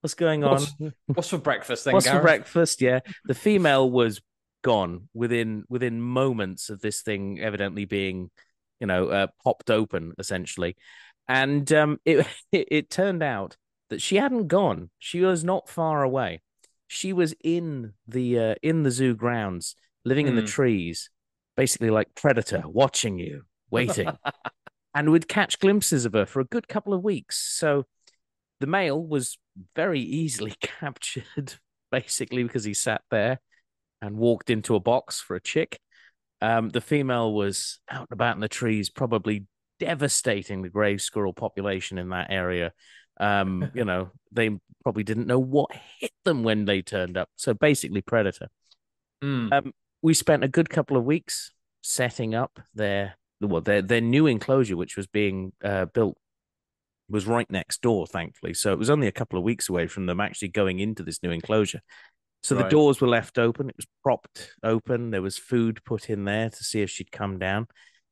What's going on? What's, what's for breakfast then, What's for Gareth? breakfast? Yeah, the female was gone within within moments of this thing evidently being, you know, uh, popped open essentially, and um, it, it it turned out that she hadn't gone. She was not far away. She was in the uh, in the zoo grounds, living in the Hmm. trees, basically like predator, watching you, waiting, and would catch glimpses of her for a good couple of weeks. So the male was very easily captured, basically because he sat there and walked into a box for a chick. Um, the female was out and about in the trees, probably devastating the grey squirrel population in that area. Um, you know, they probably didn't know what hit them when they turned up. So basically, predator. Hmm. Um, we spent a good couple of weeks setting up their well, their their new enclosure, which was being uh, built, was right next door, thankfully. So it was only a couple of weeks away from them actually going into this new enclosure. So the Right. doors were left open. It was propped open. There was food put in there to see if she'd come down.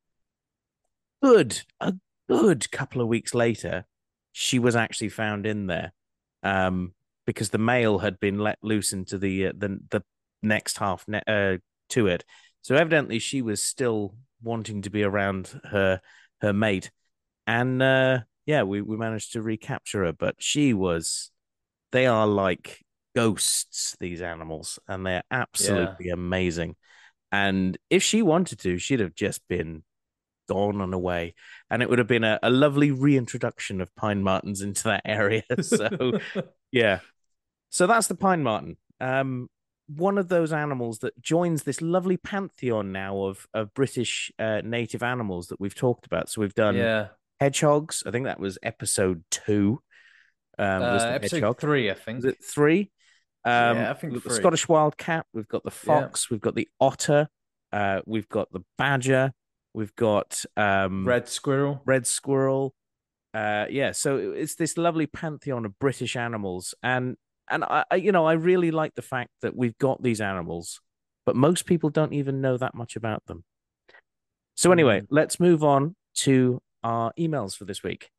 Good, a good couple of weeks later, she was actually found in there, um, because the male had been let loose into the uh, the the next half ne- uh, to it. So evidently, she was still wanting to be around her her mate, and uh, yeah, we we managed to recapture her. But she was, they are like ghosts, these animals, and they're Yeah. absolutely amazing. And if she wanted to, she'd have just been gone and away. And it would have been a, a lovely reintroduction of pine martens into that area. So, yeah. So that's the pine marten. Um, one of those animals that joins this lovely pantheon now of, of British uh, native animals that we've talked about. So we've done Yeah. hedgehogs. I think that was episode two. Um, was Uh, the episode hedgehog. three, I Was think. it three? Um, Yeah, I think we've got the three. Scottish wildcat, we've got the Yeah. fox, we've got the otter, uh, we've got the badger, we've got um, Red squirrel. red squirrel. Uh, yeah, so it's this lovely pantheon of British animals, and and I, I, you know, I really like the fact that we've got these animals, but most people don't even know that much about them. So anyway, Mm. let's move on to our emails for this week.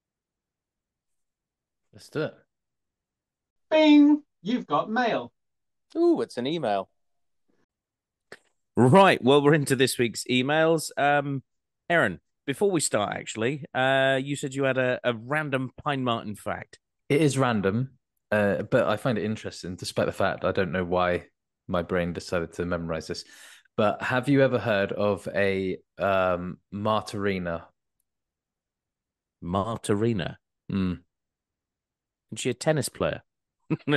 Let's do it. Bing! You've got mail. Ooh, it's an email. Right. Well, we're into this week's emails. Um, Aaron, before we start, actually, uh, you said you had a, a random Pine Marten fact. It is random, uh, but I find it interesting, despite the fact I don't know why my brain decided to memorize this. But have you ever heard of a um, martarina? Martarina. Mm. Is she a tennis player? uh,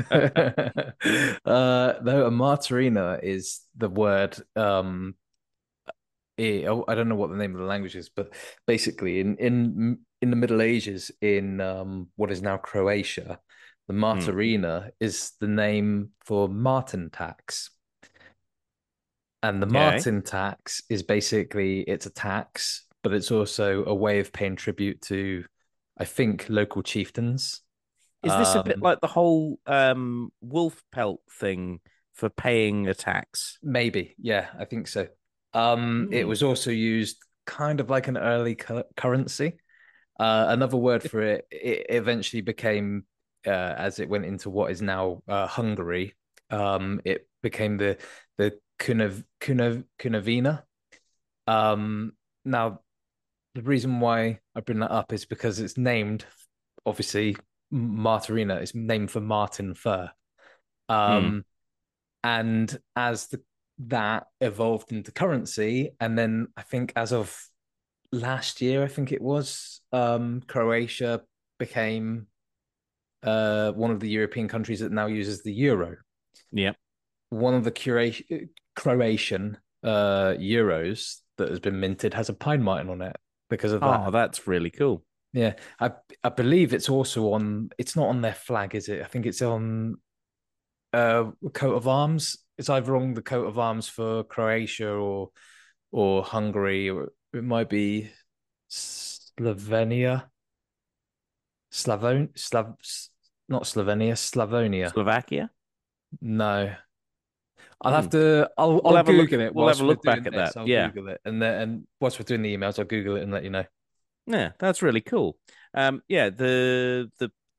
no, a martarina is the word. Um, eh, oh, I don't know what the name of the language is, but basically, in in in the Middle Ages, in um, what is now Croatia, the martarina is the name for martin tax. And the Okay. Martin tax is basically, it's a tax, but it's also a way of paying tribute to, I think, local chieftains. Is this a bit Um, like the whole um, wolf pelt thing for paying a tax? Maybe, yeah, I think so. Um, it Hmm. was also used kind of like an early cu- currency. Uh, another word for it, it eventually became, uh, as it went into what is now uh, Hungary, um, it became the the kunav, kunav, kunavina. Um, now, the reason why I bring that up is because it's named, obviously, Martarina is named for Martin fir. Hmm. Um, and as the that evolved into currency, and then I think as of last year, I think it was, um, Croatia became uh, one of the European countries that now uses the euro. Yeah. One of the Cura- Croatian uh, euros that has been minted has a pine marten on it because of that. Oh, that's really cool. Yeah, I I believe it's also on. It's not on their flag, is it? I think it's on uh coat of arms. It's either on the coat of arms for Croatia or or Hungary, or it might be Slovenia, Slavon, Slav, not Slovenia, Slavonia. Slovakia? No, I'll have Hmm. to. I'll We'll I'll have a look. Google it We'll have whilst a we're look back doing at this. that. I'll Yeah. Google it, and then and whilst we're doing the emails, I'll Google it and let you know. Yeah, that's really cool. Um, yeah, the the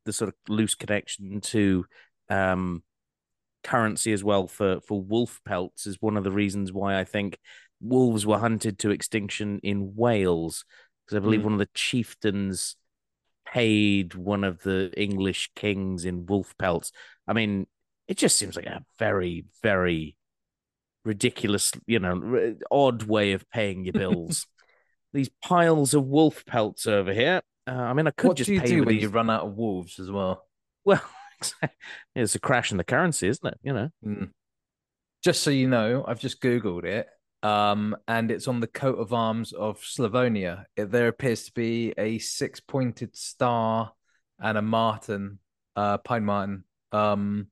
the sort of loose connection to um, currency as well for for wolf pelts is one of the reasons why I think wolves were hunted to extinction in Wales, because I believe Mm. one of the chieftains paid one of the English kings in wolf pelts. I mean, it just seems like a very, very ridiculous, you know, odd way of paying your bills. These piles of wolf pelts over here. Uh, I mean, I could What just do you pay do with when these. you run out of wolves as well? Well, it's a crash in the currency, isn't it? You know. Mm. Just so you know, I've just Googled it, um, and it's on the coat of arms of Slavonia. It, there appears to be a six-pointed star and a marten, uh, pine marten, um,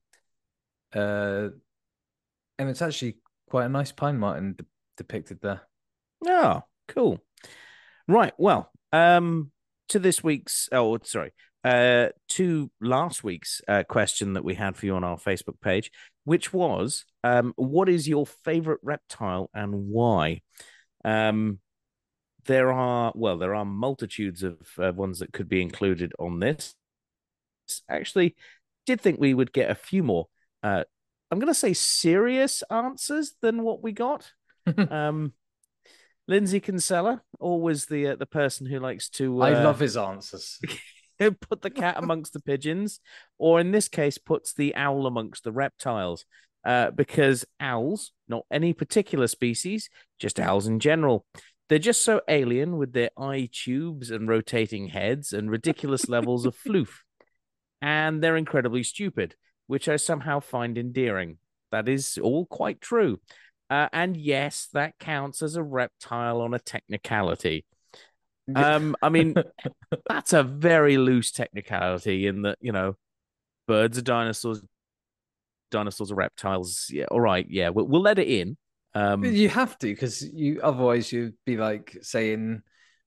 uh, and it's actually quite a nice pine marten de- depicted there. Oh, cool. Right. Well, um, to this week's, oh, sorry, uh, to last week's uh, question that we had for you on our Facebook page, which was, um, what is your favorite reptile and why? Um, there are, well, there are multitudes of uh, ones that could be included on this. Actually, did think we would get a few more. Uh, I'm going to say serious answers than what we got. Um, Lindsay Kinsella, always the uh, the person who likes to uh, I love his answers. put the cat amongst the pigeons, or in this case, puts the owl amongst the reptiles. Uh, because owls, not any particular species, just owls in general, they're just so alien with their eye tubes and rotating heads and ridiculous levels of floof. And they're incredibly stupid, which I somehow find endearing. That is all quite true. Uh, and yes, that counts as a reptile on a technicality. Um, I mean, that's a very loose technicality in that, you know, birds are dinosaurs, dinosaurs are reptiles. Yeah, all right, yeah, we'll, we'll let it in. Um, You have to, because you otherwise you'd be like saying,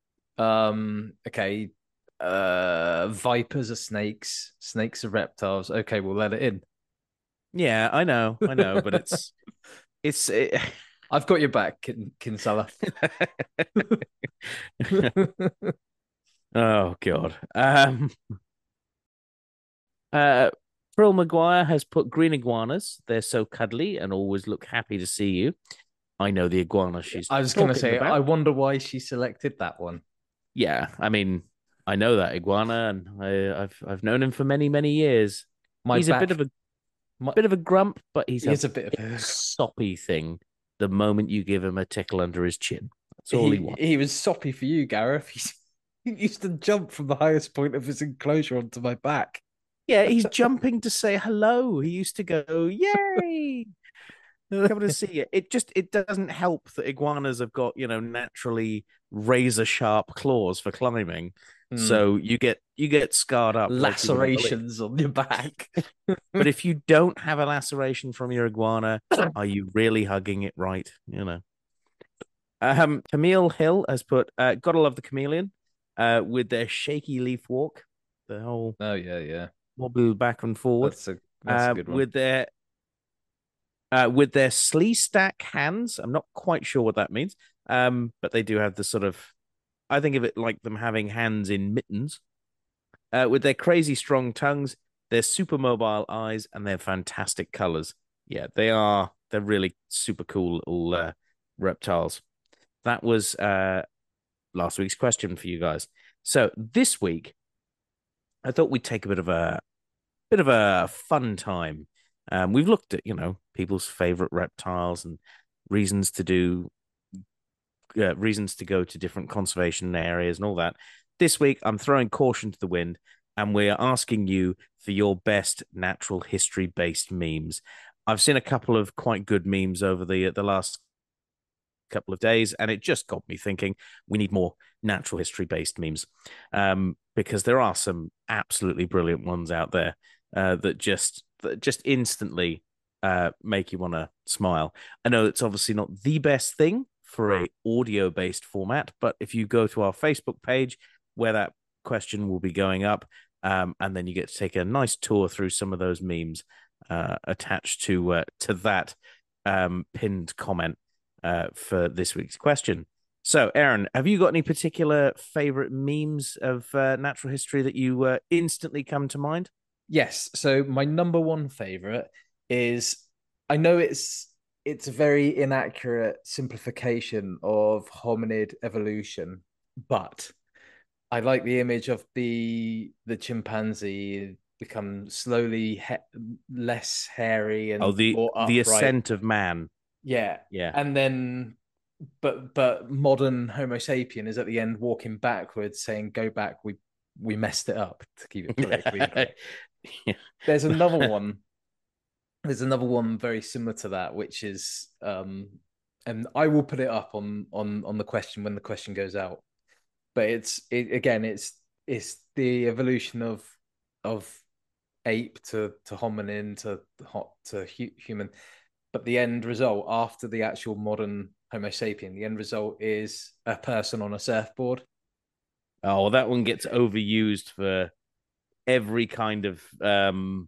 um, okay, uh, vipers are snakes, snakes are reptiles. Okay, we'll let it in. yeah, I know, I know, but it's it's. It... I've got your back, Kin- Kinsella. Oh God. Um. Uh. Pearl Maguire has put green iguanas. They're so cuddly and always look happy to see you. I know the iguana she's I was going to talking say, about. I wonder why she selected that one. Yeah, I mean, I know that iguana, and I, I've I've known him for many many years. My He's back, a bit of a my, bit of a grump, but he's he a is a bit of a. soppy thing. The moment you give him a tickle under his chin, that's all he, He, wants. he was soppy for you, Gareth. He's, he used to jump from the highest point of his enclosure onto my back. Yeah, he's jumping to say hello. He used to go, "Yay!" Coming to see you. It just it doesn't help that iguanas have got, you know, naturally razor sharp claws for climbing. Mm. So you get you get scarred up like you wouldn't believe. Lacerations on your back. But if you don't have a laceration from your iguana, are you really hugging it right? You know. Um, Camille Hill has put, uh, gotta love the chameleon, uh, with their shaky leaf walk, the whole Oh yeah, yeah. wobble back and forward. That's a that's Uh, a good one. with their uh, with their slee stack hands. I'm not quite sure what that means. Um, but they do have the sort of, I think of it like them having hands in mittens. Uh, with their crazy strong tongues, their super mobile eyes, and their fantastic colors. Yeah, they are. They're really super cool little uh, reptiles. That was uh, last week's question for you guys. So this week, I thought we'd take a bit of a bit of a fun time. Um, we've looked at, you know, people's favorite reptiles and reasons to do uh, reasons to go to different conservation areas and all that. This week, I'm throwing caution to the wind, and we're asking you for your best natural history based memes. I've seen a couple of quite good memes over the the last couple of days, and it just got me thinking we need more natural history based memes, um, because there are some absolutely brilliant ones out there uh, that just that just instantly uh, make you want to smile. I know it's obviously not the best thing for a audio based format, but if you go to our Facebook page where that question will be going up, um, and then you get to take a nice tour through some of those memes uh, attached to uh, to that um, pinned comment uh, for this week's question. So, Aaron, have you got any particular favorite memes of uh, natural history that you uh, instantly come to mind? Yes. So my number one favorite is I know it's it's a very inaccurate simplification of hominid evolution, but I like the image of the the chimpanzee become slowly he- less hairy Oh, and the more the upright. ascent of man. Yeah. Yeah. And then but but modern Homo sapien is at the end walking backwards saying go back, we we messed it up, to keep it politically incorrect. There's another one. There's another one very similar to that, which is um and I will put it up on on on the question when the question goes out. But it's it again, it's it's the evolution of of ape to to hominin to hot to hu- human. But the end result after the actual modern Homo sapien, the end result is a person on a surfboard. Oh, well, that one gets overused for every kind of um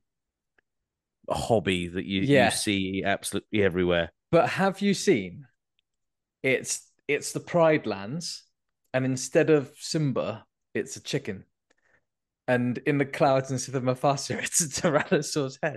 hobby that you you Yeah. see absolutely everywhere. But have you seen it's it's the Pride Lands, and instead of Simba, it's a chicken. And in the clouds instead of Mufasa, it's a Tyrannosaurus head.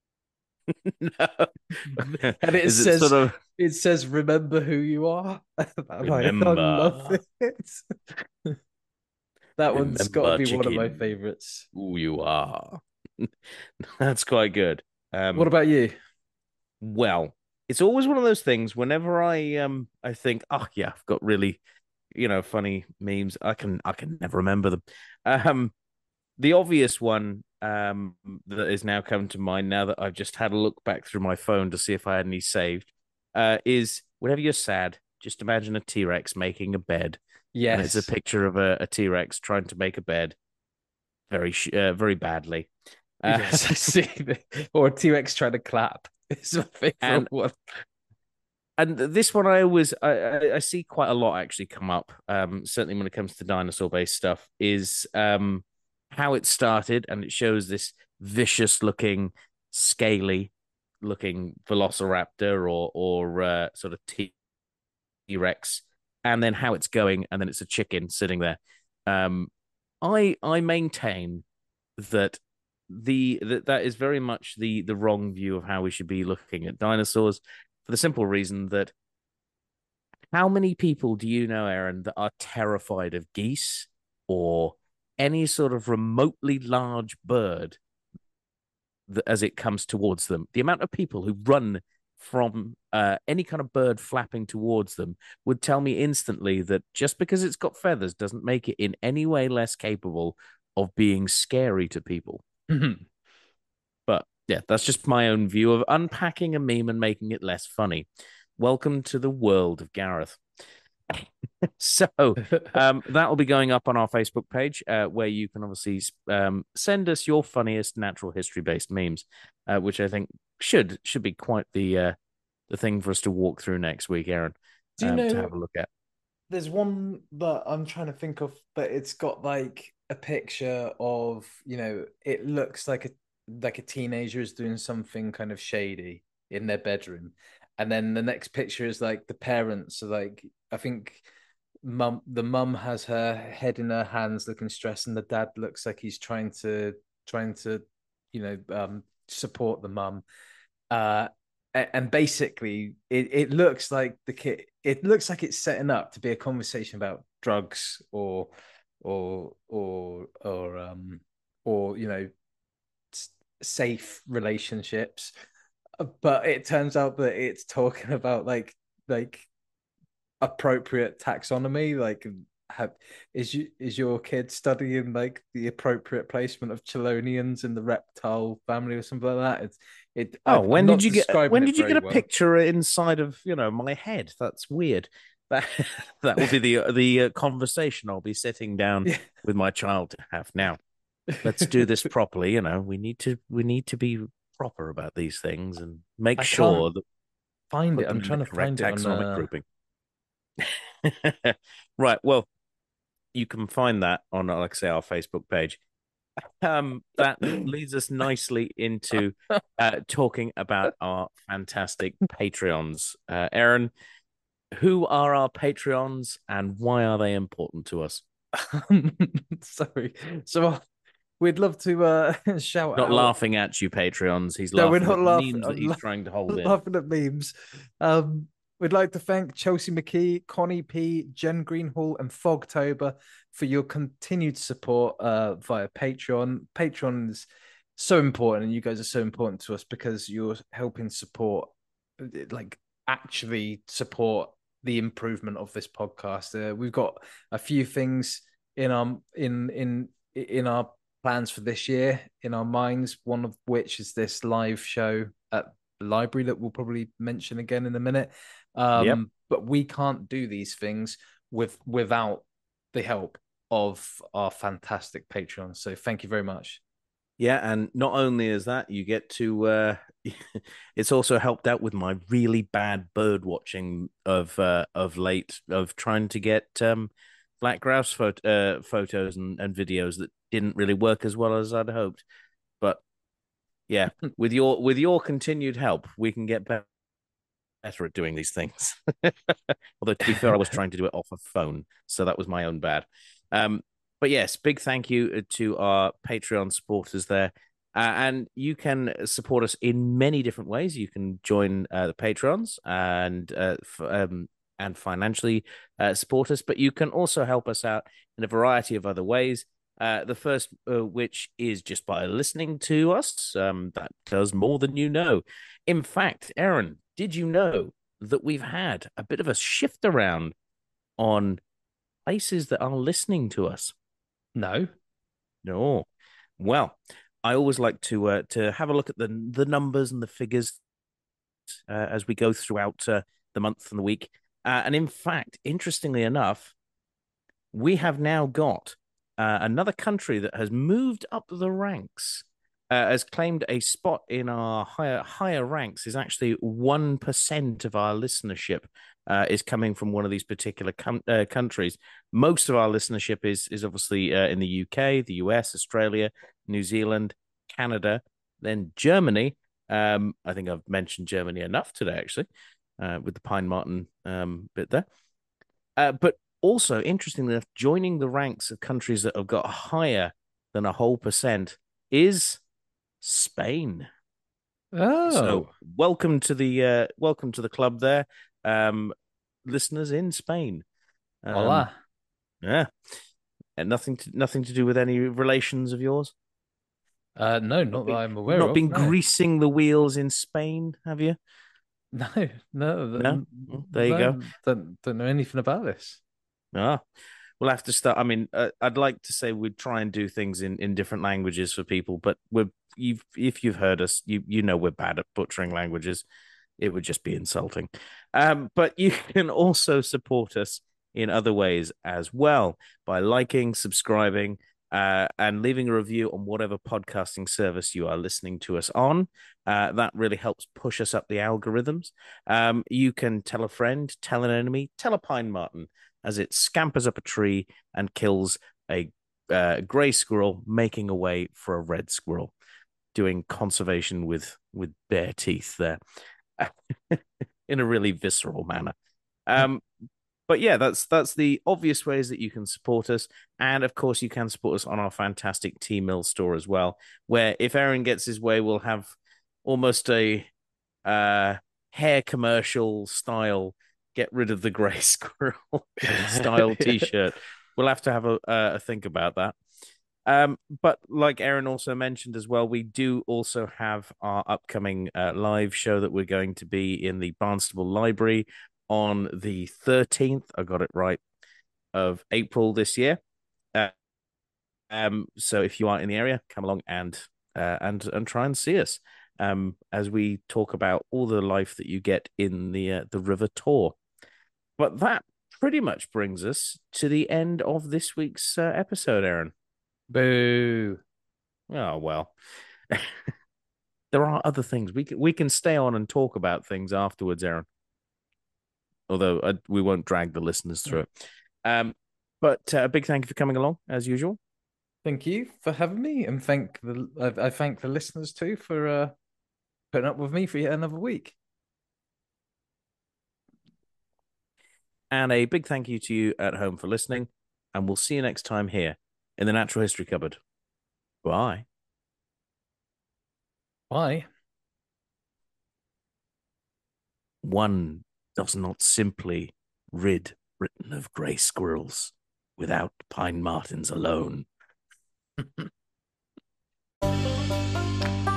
No. And it Is it sort says of it says remember who you are. And I, I love remember, it. That one's got to remember be one of my chicken, favorites. who you are? That's quite good. What Um, about you? well, it's always one of those things whenever I um I think, oh yeah, I've got really, you know, funny memes. I can I can never remember them. Um, the obvious one um that is now come to mind now that I've just had a look back through my phone to see if I had any saved, uh, is whenever you're sad, just imagine a T-Rex making a bed, and it's a Yes. picture of a, a T-Rex trying to make a bed very sh- uh, very badly. Uh, Yes, I see. Or a T-Rex trying to clap. It's my favorite and one. and this one I always I, I, I see quite a lot actually come up. Um, certainly when it comes to dinosaur based stuff, is um how it started, and it shows this vicious looking, scaly looking Velociraptor or or uh, sort of T Rex, and then how it's going, and then it's a chicken sitting there. Um, I I maintain that the that that is very much the the wrong view of how we should be looking at dinosaurs, for the simple reason that how many people do you know, Aaron, that are terrified of geese or any sort of remotely large bird that, as it comes towards them? The amount of people who run from uh, any kind of bird flapping towards them would tell me instantly that just because it's got feathers doesn't make it in any way less capable of being scary to people. But yeah, that's just my own view of unpacking a meme and making it less funny. Welcome to the world of Gareth. So um, that will be going up on our Facebook page, uh, where you can obviously um, send us your funniest natural history based memes, uh, which I think should should be quite the uh, the thing for us to walk through next week, Aaron, Do you um, to know have a look at. there's one that I'm trying to think of, but it's got like a picture of, you know, it looks like a like a teenager is doing something kind of shady in their bedroom. And then the next picture is like the parents. So like I think mum the mum has her head in her hands looking stressed, and the dad looks like he's trying to trying to, you know, um support the mum. Uh and basically it, it looks like the kid it looks like it's setting up to be a conversation about drugs or or or or um or you know safe relationships, but it turns out that it's talking about like like appropriate taxonomy, like have is you is your kid studying like the appropriate placement of chelonians in the reptile family or something like that? It's it Oh, I, I'm when did not you get describing when it did you very get a well. picture inside of, you know, my head? That's weird. That that will be the the uh, conversation I'll be sitting down Yeah. with my child to have now. Let's do this properly. You know, we need to we need to be proper about these things and make I can't sure that find it. put them I'm in the trying to correct find it on taxonomic uh grouping. Right. Well, you can find that on, like I say, our Facebook page. Um, that leads us nicely into uh, talking about our fantastic Patreons. Uh, Aaron, who are our Patreons and why are they important to us? Sorry. So uh, we'd love to uh, shout Not out. laughing at you, Patreons. He's No, we're laughing not at laughing. memes that I'm he's la- trying to hold in. laughing at memes. Um, we'd like to thank Chelsea McKee, Connie P, Jen Greenhall, and Fogtober for your continued support uh, via Patreon. Patreon is so important, and you guys are so important to us because you're helping support, like actually support the improvement of this podcast. Uh, we've got a few things in our in in in our plans for this year in our minds. One of which is this live show at the library that we'll probably mention again in a minute. Um, Yep. But we can't do these things with without the help of our fantastic Patreon. So thank you very much. Yeah, and not only is that, you get to. Uh, it's also helped out with my really bad bird watching of uh, of late, of trying to get um, black grouse photo, uh, photos and, and videos that didn't really work as well as I'd hoped. But yeah, with your with your continued help, we can get better better at doing these things. Although to be fair, I was trying to do it off a phone, so that was my own bad. Um, but yes, big thank you to our Patreon supporters there. Uh, and you can support us in many different ways. You can join uh, the Patrons and uh, f- um, and financially uh, support us, but you can also help us out in a variety of other ways. Uh, the first, uh, which is just by listening to us. Um, that does more than you know. In fact, Aaron, did you know that we've had a bit of a shift around on places that are listening to us? No. No. Well, I always like to uh, to have a look at the the numbers and the figures uh, as we go throughout uh, the month and the week. Uh, and in fact, interestingly enough, we have now got uh, another country that has moved up the ranks, uh, has claimed a spot in our higher higher ranks. Is actually one percent of our listenership uh, is coming from one of these particular com- uh, countries. Most of our listenership is is obviously uh, in the U K, the U S, Australia, New Zealand, Canada, then Germany. Um, I think I've mentioned Germany enough today, actually, uh, with the Pine Martin um, bit there. Uh, but also, interestingly enough, joining the ranks of countries that have got higher than a whole percent is Spain. Oh. So welcome to the uh, welcome to the club there, um, listeners in Spain. Um, Hola. Yeah, and nothing to nothing to do with any relations of yours. Uh, no, Not not that been, I'm aware not of. been No. greasing the wheels in Spain, have you? No, no, No? Well, there you no, go. Don't, don't know anything about this. Ah, we'll have to start. I mean, uh, I'd like to say we'd try and do things in, in different languages for people, but we're you've if you've heard us, you you know we're bad at butchering languages. It would just be insulting. Um, but you can also support us in other ways as well by liking, subscribing, uh, and leaving a review on whatever podcasting service you are listening to us on. Uh, that really helps push us up the algorithms. Um, you can tell a friend, tell an enemy, tell a pine marten as it scampers up a tree and kills a uh, gray squirrel, making a way for a red squirrel, doing conservation with with bare teeth there in a really visceral manner. Um, but yeah, that's that's the obvious ways that you can support us, and of course, you can support us on our fantastic T Mill store as well. Where if Aaron gets his way, we'll have almost a uh, hair commercial style get rid of the grey squirrel style t-shirt. We'll have to have a, a think about that. Um, but like Aaron also mentioned as well, we do also have our upcoming uh, live show that we're going to be in the Barnstable Library on the thirteenth, I got it right, of April this year. Uh, um, so if you are in the area, come along and uh, and and try and see us um, as we talk about all the life that you get in the uh, the River Tour. But that pretty much brings us to the end of this week's uh, episode, Aaron. Boo. Oh, well. There are other things. We can, we can stay on and talk about things afterwards, Aaron. Although uh, we won't drag the listeners through it. Um, but uh, a big thank you for coming along, as usual. Thank you for having me, and thank the I, I thank the listeners too for uh, putting up with me for yet another week. And a big thank you to you at home for listening. And we'll see you next time here in the Natural History Cupboard. Bye. Bye. One does not simply rid Britain of grey squirrels without pine martens alone.